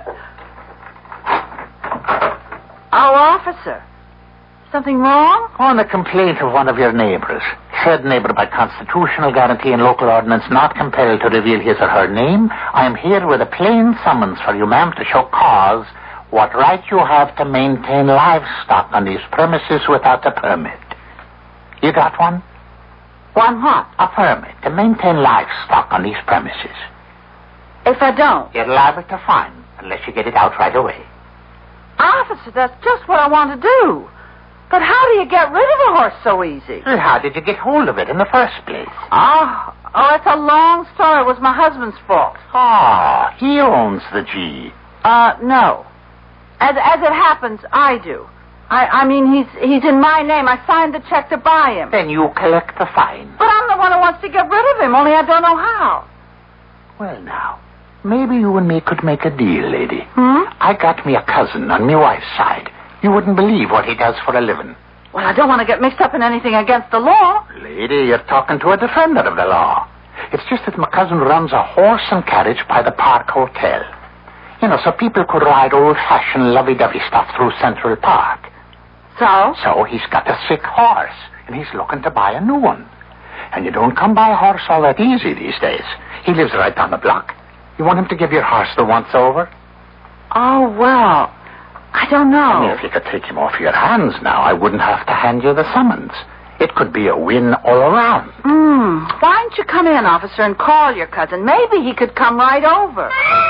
Oh, officer. Something wrong? On a complaint of one of your neighbors. Said neighbor, by constitutional guarantee and local ordinance, not compelled to reveal his or her name, I am here with a plain summons for you, ma'am, to show cause what right you have to maintain livestock on these premises without a permit. You got one? One what? A permit to maintain livestock on these premises. If I don't? You're liable to fine unless you get it out right away. Officer, that's just what I want to do. But how do you get rid of a horse so easy? Well, how did you get hold of it in the first place? Oh, it's a long story. It was my husband's fault. Oh, he owns the G. No. As it happens, I do. I mean, he's in my name. I signed the check to buy him. Then you collect the fine. But I'm the one who wants to get rid of him, only I don't know how. Well, now, maybe you and me could make a deal, lady. I got me a cousin on my wife's side. You wouldn't believe what he does for a living. Well, I don't want to get mixed up in anything against the law. Lady, you're talking to a defender of the law. It's just that my cousin runs a horse and carriage by the Park Hotel. You know, so people could ride old-fashioned lovey-dovey stuff through Central Park. So? So he's got a sick horse, and he's looking to buy a new one. And you don't come by a horse all that easy these days. He lives right down the block. You want him to give your horse the once-over? Oh, well, I don't know. I mean, if you could take him off your hands now, I wouldn't have to hand you the summons. It could be a win all around. Why don't you come in, officer, and call your cousin? Maybe he could come right over.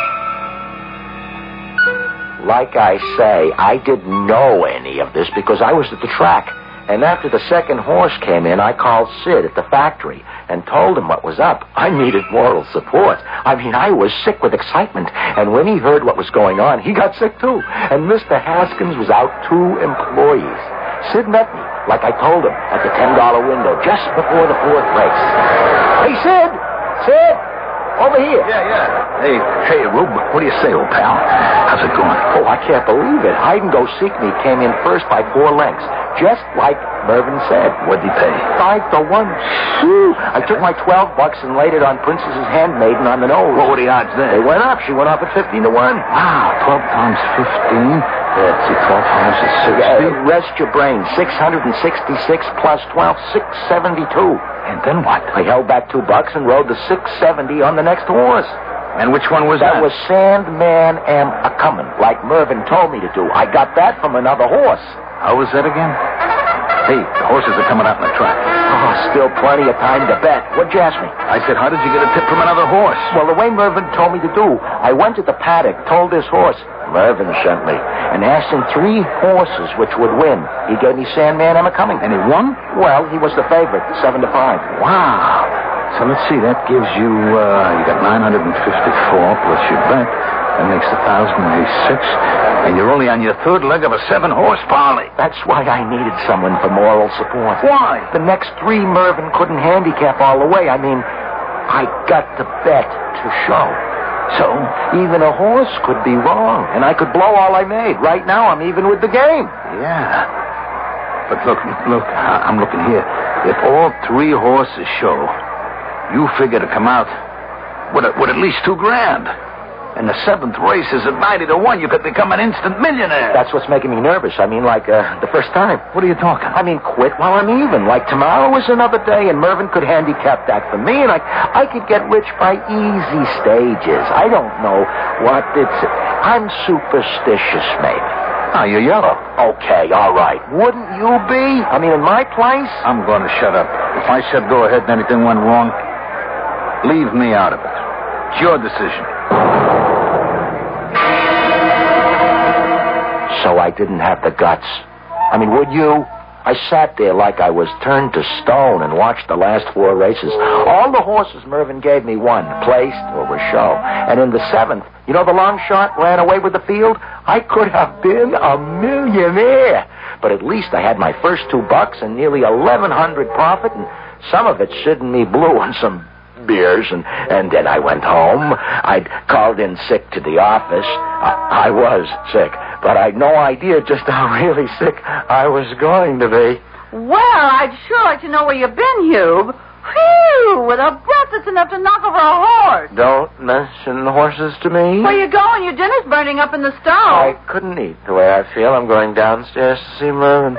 Like I say, I didn't know any of this because I was at the track. And after the second horse came in, I called Sid at the factory and told him what was up. I needed moral support. I mean, I was sick with excitement. And when he heard what was going on, he got sick too. And Mr. Haskins was out 2 employees. Sid met me, like I told him, at the $10 window just before the 4th race. Hey, Sid! Sid! Over here. Yeah. Hey, Rube, what do you say, old pal? How's it going? Oh, I can't believe it. Hide-and-go-seek me came in first by 4 lengths, just like Mervyn said. What'd he pay? 5-1. Whew. I took my $12 and laid it on Princess's Handmaiden on the nose. What were the odds then? They went up. She went up at 15-1. Wow, 12 times 15. Let's see, 12 times is 60. Rest your brain. 666 plus 12, 672. And then what? I held back $2 and rode the 670 on the next horse. And which one was that? That was Sandman Am A-Comin', like Mervyn told me to do. I got that from another horse. How was that again? Hey, the horses are coming out in the track. Oh, still plenty of time to bet. What'd you ask me? I said, how did you get a tip from another horse? Well, the way Mervyn told me to do. I went to the paddock, told this horse. Mervyn sent me. And asked him 3 horses which would win. He gave me Sandman Emma Cumming. And he won? Well, he was the favorite, 7-5. Wow. So let's see, that gives you, you got 954 plus your bet. That makes 1,086. And you're only on your third leg of a 7-horse parlay. That's why I needed someone for moral support. Why? The next 3 Mervyn couldn't handicap all the way. I mean, I got the bet to show. So, even a horse could be wrong, and I could blow all I made. Right now, I'm even with the game. Yeah. But look, I'm looking here. If all 3 horses show, you figure to come out with at least $2,000. And the 7th race is at 90-1. You could become an instant millionaire. That's what's making me nervous. I mean, like, the first time. What are you talking? I mean, quit while I'm even. Like, tomorrow is another day, and Mervyn could handicap that for me, and I could get rich by easy stages. I don't know what it's... I'm superstitious, maybe. Oh, you're yellow. Okay, all right. Wouldn't you be? I mean, in my place? I'm going to shut up. If I said go ahead and anything went wrong, leave me out of it. It's your decision. So I didn't have the guts. I mean, would you? I sat there like I was turned to stone and watched the last 4 races. All the horses Mervyn gave me won, placed or were show. And in the 7th, you know, the long shot ran away with the field? I could have been a millionaire. But at least I had my first $2 and nearly 1,100 profit, and some of it sitting me blue on some beers, and then I went home. I'd called in sick to the office. I was sick, but I'd no idea just how really sick I was going to be. Well, I'd sure like to know where you've been, Hube. Phew, with a breath that's enough to knock over a horse. Don't mention horses to me. Where you going? Your dinner's burning up in the stove. I couldn't eat the way I feel. I'm going downstairs to see Mervyn.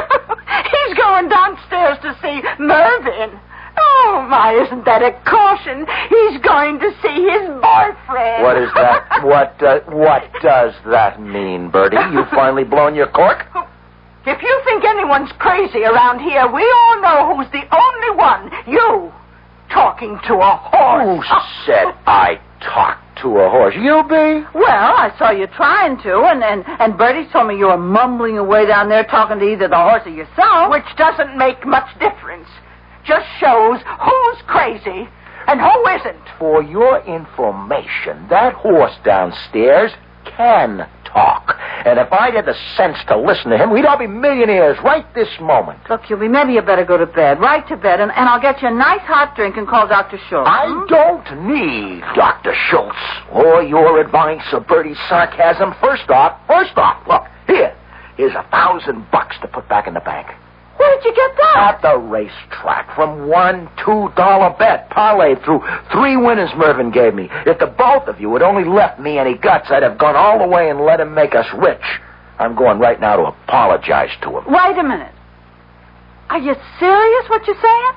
He's going downstairs to see Mervyn. Oh, my, isn't that a caution? He's going to see his boyfriend. What is that? What does that mean, Bertie? You finally blown your cork? If you think anyone's crazy around here, we all know who's the only one. You, talking to a horse. Who said I talked to a horse? You be? Well, I saw you trying to, and Bertie told me you were mumbling away down there talking to either the horse or yourself. Which doesn't make much difference. Just shows who's crazy and who isn't. For your information, that horse downstairs can talk. And if I had the sense to listen to him, we'd all be millionaires right this moment. Look, Hubie, maybe you better go to bed. Right to bed, and I'll get you a nice hot drink and call Dr. Schultz. I don't need Dr. Schultz or your advice or Bertie's sarcasm. First off, look, here's $1,000 to put back in the bank. Where did you get that? At the racetrack, from one $2 bet, parlayed through 3 winners Mervyn gave me. If the both of you had only left me any guts, I'd have gone all the way and let him make us rich. I'm going right now to apologize to him. Wait a minute. Are you serious what you're saying?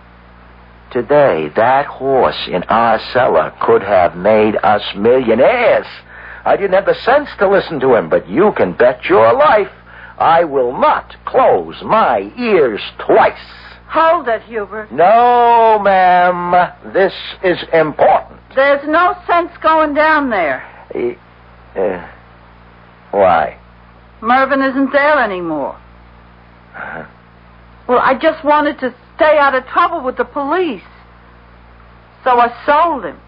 Today, that horse in our cellar could have made us millionaires. I didn't have the sense to listen to him, but you can bet your life I will not close my ears twice. Hold it, Hubert. No, ma'am. This is important. There's no sense going down there. Why? Mervyn isn't there anymore. Well, I just wanted to stay out of trouble with the police. So I sold him.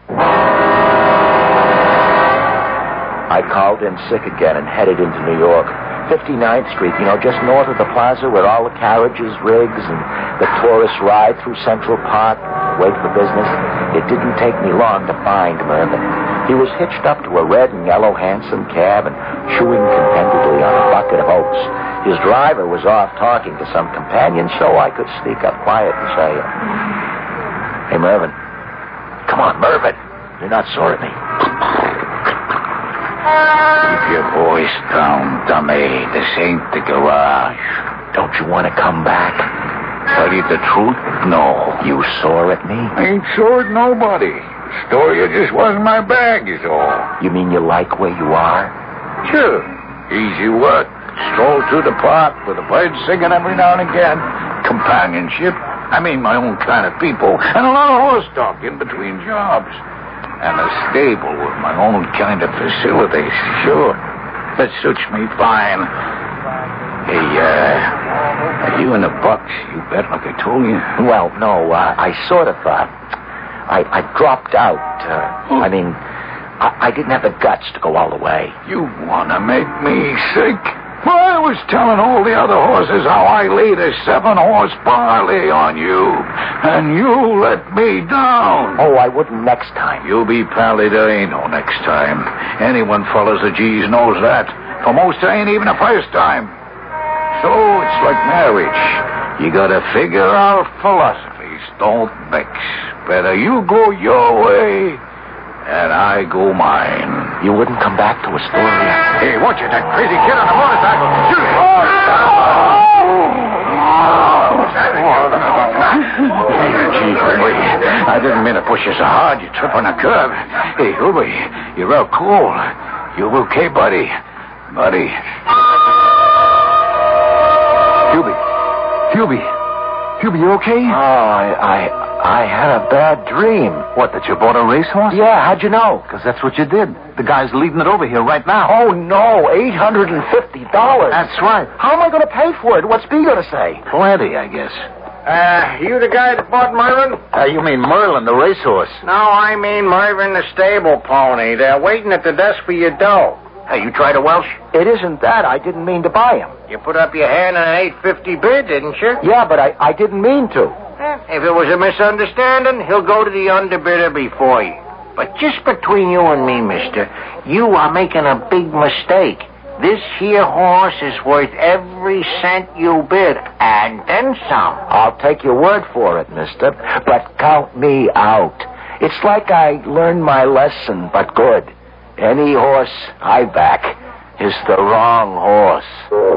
I called in sick again and headed into New York. 59th Street, just north of the plaza where all the carriages, rigs, and the tourists ride through Central Park, wait for business. It didn't take me long to find Mervyn. He was hitched up to a red and yellow hansom cab and chewing contentedly on a bucket of oats. His driver was off talking to some companion, so I could sneak up quiet and say, "Hey, Mervyn. Come on, Mervyn. You're not sore at me." Keep your voice down, dummy. This ain't the garage. Don't you want to come back? Tell you the truth? No. You sore at me? I ain't sore at nobody. The story just wasn't my bag is all. You mean you like where you are? Sure. Easy work. Stroll through the park with the birds singing every now and again. Companionship. I mean, my own kind of people. And a lot of horse talk in between jobs. And a stable with my own kind of facilities. Sure. That suits me fine. Hey, are you in the bucks, you bet, like I told you? Well, no, I sort of, I dropped out. I didn't have the guts to go all the way. You want to make me sick? Well, I was telling all the other horses how I laid a 7-horse parlay on you, and you let me down. Oh, I wouldn't next time. You be pally, there ain't no next time. Anyone follows the G's knows that. For most, there ain't even a first time. So it's like marriage. You gotta figure out philosophies, don't mix. Better you go your way, and I go mine. You wouldn't come back to Astoria? Hey, watch it, that crazy kid on the motorcycle. Shoot it! Gee, Henry, I didn't mean to push you so hard. You trip on a curb. Hey, Ruby, you're real cool. You okay, buddy? Buddy. Hubie, you okay? Oh, I had a bad dream. What, that you bought a racehorse? Yeah, how'd you know? Because that's what you did. The guy's leading it over here right now. Oh, no, $850. That's right. How am I going to pay for it? What's B going to say? Plenty, I guess. You the guy that bought Merlin? You mean Merlin, the racehorse? No, I mean Mervyn, the stable pony. They're waiting at the desk for your dough. Hey, you tried a Welsh? It isn't that. I didn't mean to buy him. You put up your hand on an $850 bid, didn't you? Yeah, but I didn't mean to. If it was a misunderstanding, he'll go to the underbidder before you. But just between you and me, mister, you are making a big mistake. This here horse is worth every cent you bid, and then some. I'll take your word for it, mister, but count me out. It's like I learned my lesson, but good. Any horse I back is the wrong horse.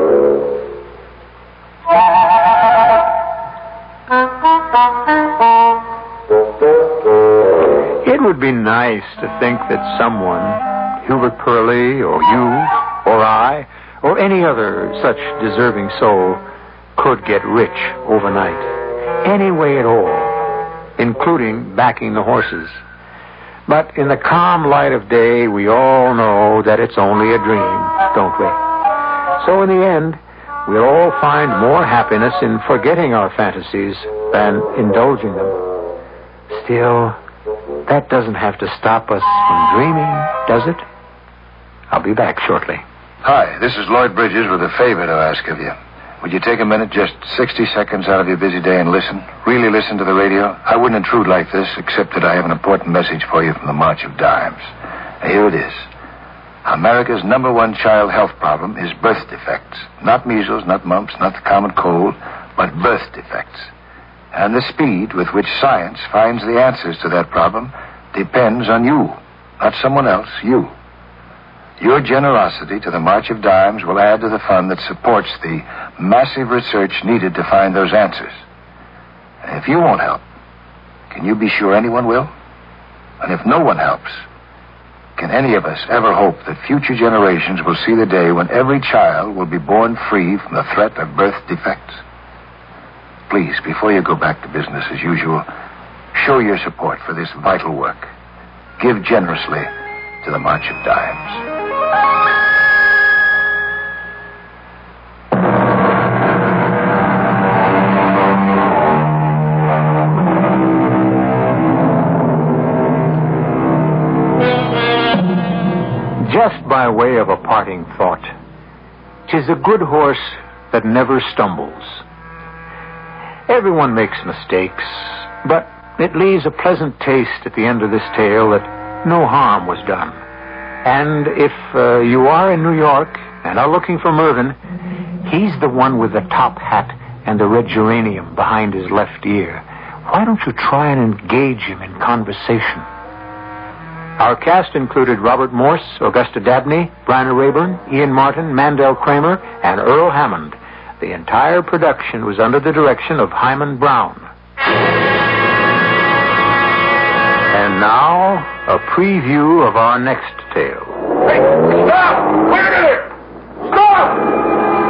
It would be nice to think that someone, Hubert Purley or you or I or any other such deserving soul, could get rich overnight. Any way at all, including backing the horses. But in the calm light of day, we all know that it's only a dream, don't we? So in the end, we'll all find more happiness in forgetting our fantasies than indulging them. Still, that doesn't have to stop us from dreaming, does it? I'll be back shortly. Hi, this is Lloyd Bridges with a favor to ask of you. Would you take a minute, just 60 seconds out of your busy day and listen? Really listen to the radio? I wouldn't intrude like this, except that I have an important message for you from the March of Dimes. Here it is. America's #1 child health problem is birth defects. Not measles, not mumps, not the common cold, but birth defects. And the speed with which science finds the answers to that problem depends on you, not someone else, you. Your generosity to the March of Dimes will add to the fund that supports the massive research needed to find those answers. And if you won't help, can you be sure anyone will? And if no one helps, can any of us ever hope that future generations will see the day when every child will be born free from the threat of birth defects? Please, before you go back to business as usual, show your support for this vital work. Give generously to the March of Dimes. Just by way of a parting thought, 'tis a good horse that never stumbles. Everyone makes mistakes, but it leaves a pleasant taste at the end of this tale that no harm was done. And if you are in New York and are looking for Mervyn, he's the one with the top hat and the red geranium behind his left ear. Why don't you try and engage him in conversation? Our cast included Robert Morse, Augusta Dabney, Bryna Rayburn, Ian Martin, Mandel Kramer, and Earl Hammond. The entire production was under the direction of Hyman Brown. And now, a preview of our next tale. Hey, stop! Wait a minute! Stop!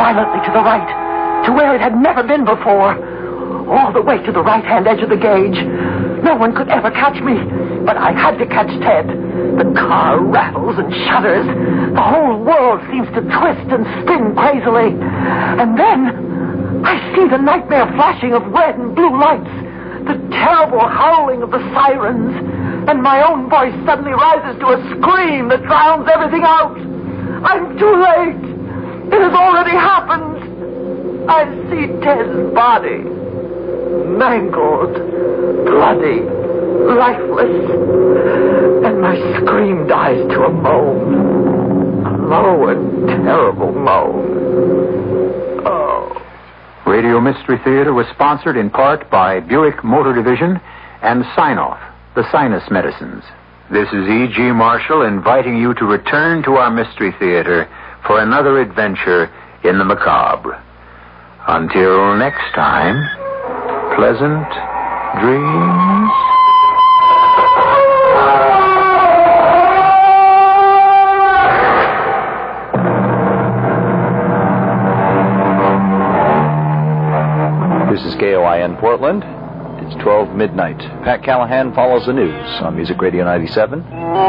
violently to the right, to where it had never been before. All the way to the right-hand edge of the gauge. No one could ever catch me, but I had to catch Ted. The car rattles and shudders. The whole world seems to twist and spin crazily. And then I see the nightmare flashing of red and blue lights, the terrible howling of the sirens, and my own voice suddenly rises to a scream that drowns everything out. I'm too late. It has already happened. I see Ted's body, mangled, bloody, lifeless, and my scream dies to a moan, a low and terrible moan. Oh. Radio Mystery Theater was sponsored in part by Buick Motor Division and Sign-Off, the sinus medicines. This is E.G. Marshall inviting you to return to our Mystery Theater for another adventure in the macabre. Until next time, pleasant dreams. This is KOIN Portland. It's 12 midnight. Pat Callahan follows the news on Music Radio 97.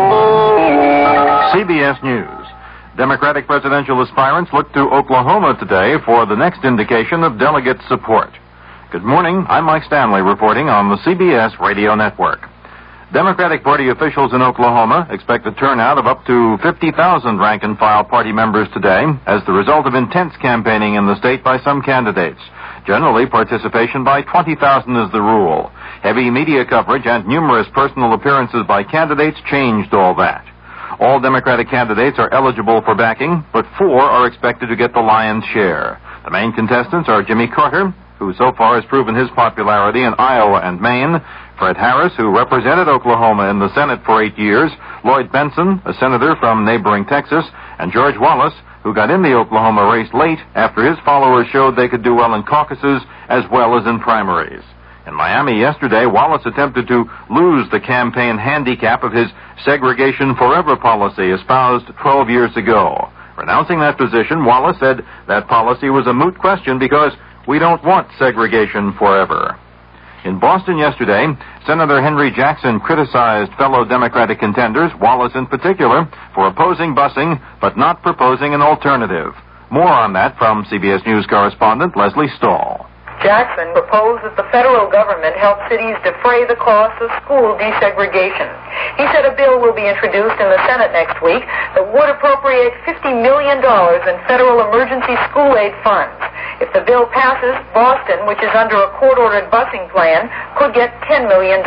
CBS News. Democratic presidential aspirants look to Oklahoma today for the next indication of delegate support. Good morning. I'm Mike Stanley reporting on the CBS Radio Network. Democratic Party officials in Oklahoma expect a turnout of up to 50,000 rank-and-file party members today as the result of intense campaigning in the state by some candidates. Generally, participation by 20,000 is the rule. Heavy media coverage and numerous personal appearances by candidates changed all that. All Democratic candidates are eligible for backing, but 4 are expected to get the lion's share. The main contestants are Jimmy Carter, who so far has proven his popularity in Iowa and Maine, Fred Harris, who represented Oklahoma in the Senate for 8 years, Lloyd Bentsen, a senator from neighboring Texas, and George Wallace, who got in the Oklahoma race late after his followers showed they could do well in caucuses as well as in primaries. In Miami yesterday, Wallace attempted to lose the campaign handicap of his segregation forever policy espoused 12 years ago. Renouncing that position, Wallace said that policy was a moot question because we don't want segregation forever. In Boston yesterday, Senator Henry Jackson criticized fellow Democratic contenders, Wallace in particular, for opposing busing but not proposing an alternative. More on that from CBS News correspondent Leslie Stahl. Jackson proposed that the federal government help cities defray the costs of school desegregation. He said a bill will be introduced in the Senate next week that would appropriate $50 million in federal emergency school aid funds. If the bill passes, Boston, which is under a court-ordered busing plan, could get $10 million.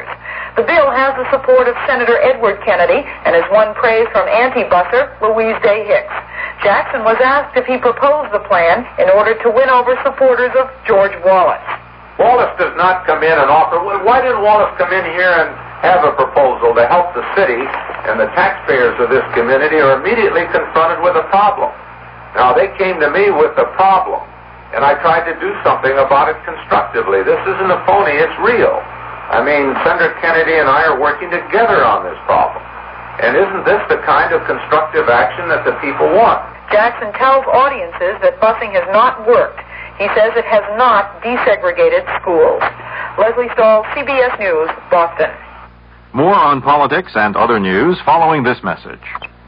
The bill has the support of Senator Edward Kennedy and has won praise from anti-busser Louise Day Hicks. Jackson was asked if he proposed the plan in order to win over supporters of George Wallace. Wallace does not come in and offer. Why didn't Wallace come in here and have a proposal to help the city and the taxpayers of this community are immediately confronted with a problem? Now, they came to me with a problem, and I tried to do something about it constructively. This isn't a phony, it's real. I mean, Senator Kennedy and I are working together on this problem. And isn't this the kind of constructive action that the people want? Jackson tells audiences that busing has not worked. He says it has not desegregated schools. Leslie Stahl, CBS News, Boston. More on politics and other news following this message.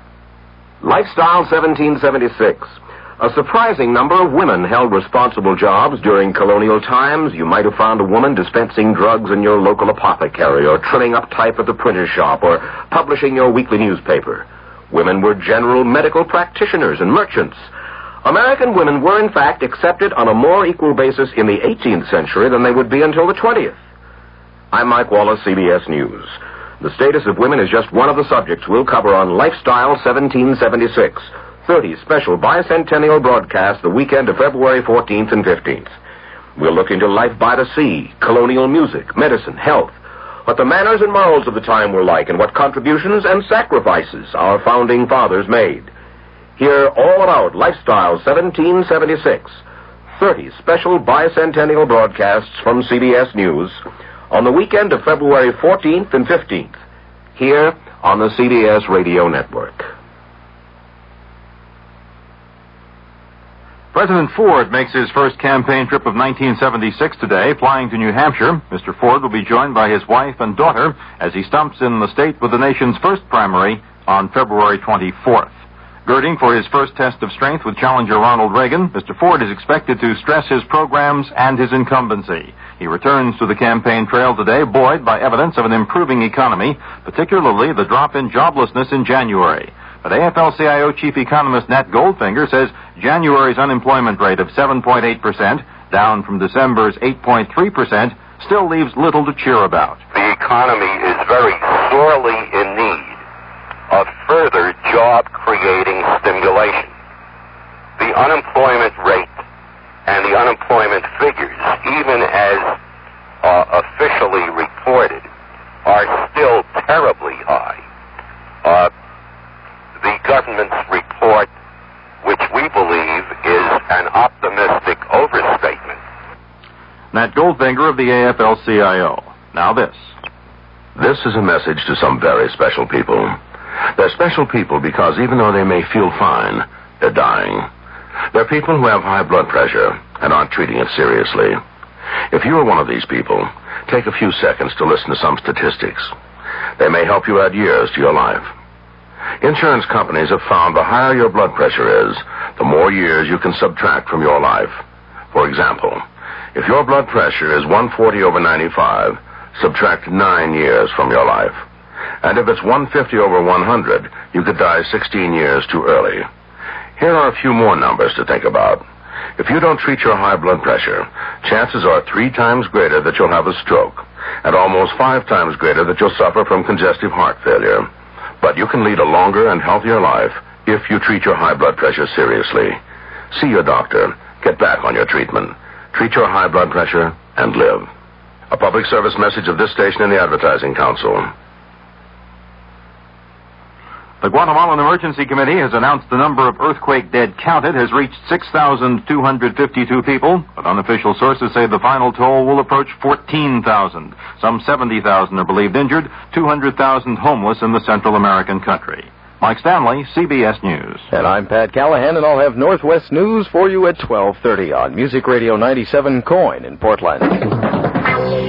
Lifestyle 1776. A surprising number of women held responsible jobs during colonial times. You might have found a woman dispensing drugs in your local apothecary, or trimming up type at the printer's shop, or publishing your weekly newspaper. Women were general medical practitioners and merchants. American women were, in fact, accepted on a more equal basis in the 18th century than they would be until the 20th. I'm Mike Wallace, CBS News. The status of women is just one of the subjects we'll cover on Lifestyle 1776. 30 special bicentennial broadcasts the weekend of February 14th and 15th. We'll look into life by the sea, colonial music, medicine, health, what the manners and morals of the time were like, and what contributions and sacrifices our founding fathers made. Hear all about Lifestyle 1776. 30 special bicentennial broadcasts from CBS News on the weekend of February 14th and 15th, here on the CBS Radio Network. President Ford makes his first campaign trip of 1976 today, flying to New Hampshire. Mr. Ford will be joined by his wife and daughter as he stumps in the state with the nation's first primary on February 24th. Girding for his first test of strength with challenger Ronald Reagan, Mr. Ford is expected to stress his programs and his incumbency. He returns to the campaign trail today, buoyed by evidence of an improving economy, particularly the drop in joblessness in January. But AFL-CIO Chief Economist Nat Goldfinger says January's unemployment rate of 7.8%, down from December's 8.3%, still leaves little to cheer about. The economy is very sorely in need of further job-creating stimulation. The unemployment rate and the unemployment figures, even as officially reported, are still terribly high. The government's report, which we believe is an optimistic overstatement. Nat Goldfinger of the AFL-CIO. Now this. This is a message to some very special people. They're special people because even though they may feel fine, they're dying. They're people who have high blood pressure and aren't treating it seriously. If you are one of these people, take a few seconds to listen to some statistics. They may help you add years to your life. Insurance companies have found the higher your blood pressure is, the more years you can subtract from your life. For example, if your blood pressure is 140/95, subtract 9 years from your life. And if it's 150/100, you could die 16 years too early. Here are a few more numbers to think about. If you don't treat your high blood pressure, chances are 3 times greater that you'll have a stroke, and almost 5 times greater that you'll suffer from congestive heart failure. But you can lead a longer and healthier life if you treat your high blood pressure seriously. See your doctor. Get back on your treatment. Treat your high blood pressure and live. A public service message of this station and the Advertising Council. The Guatemalan Emergency Committee has announced the number of earthquake dead counted has reached 6,252 people, but unofficial sources say the final toll will approach 14,000. Some 70,000 are believed injured, 200,000 homeless in the Central American country. Mike Stanley, CBS News. And I'm Pat Callahan, and I'll have Northwest News for you at 12:30 on Music Radio 97 Coin in Portland.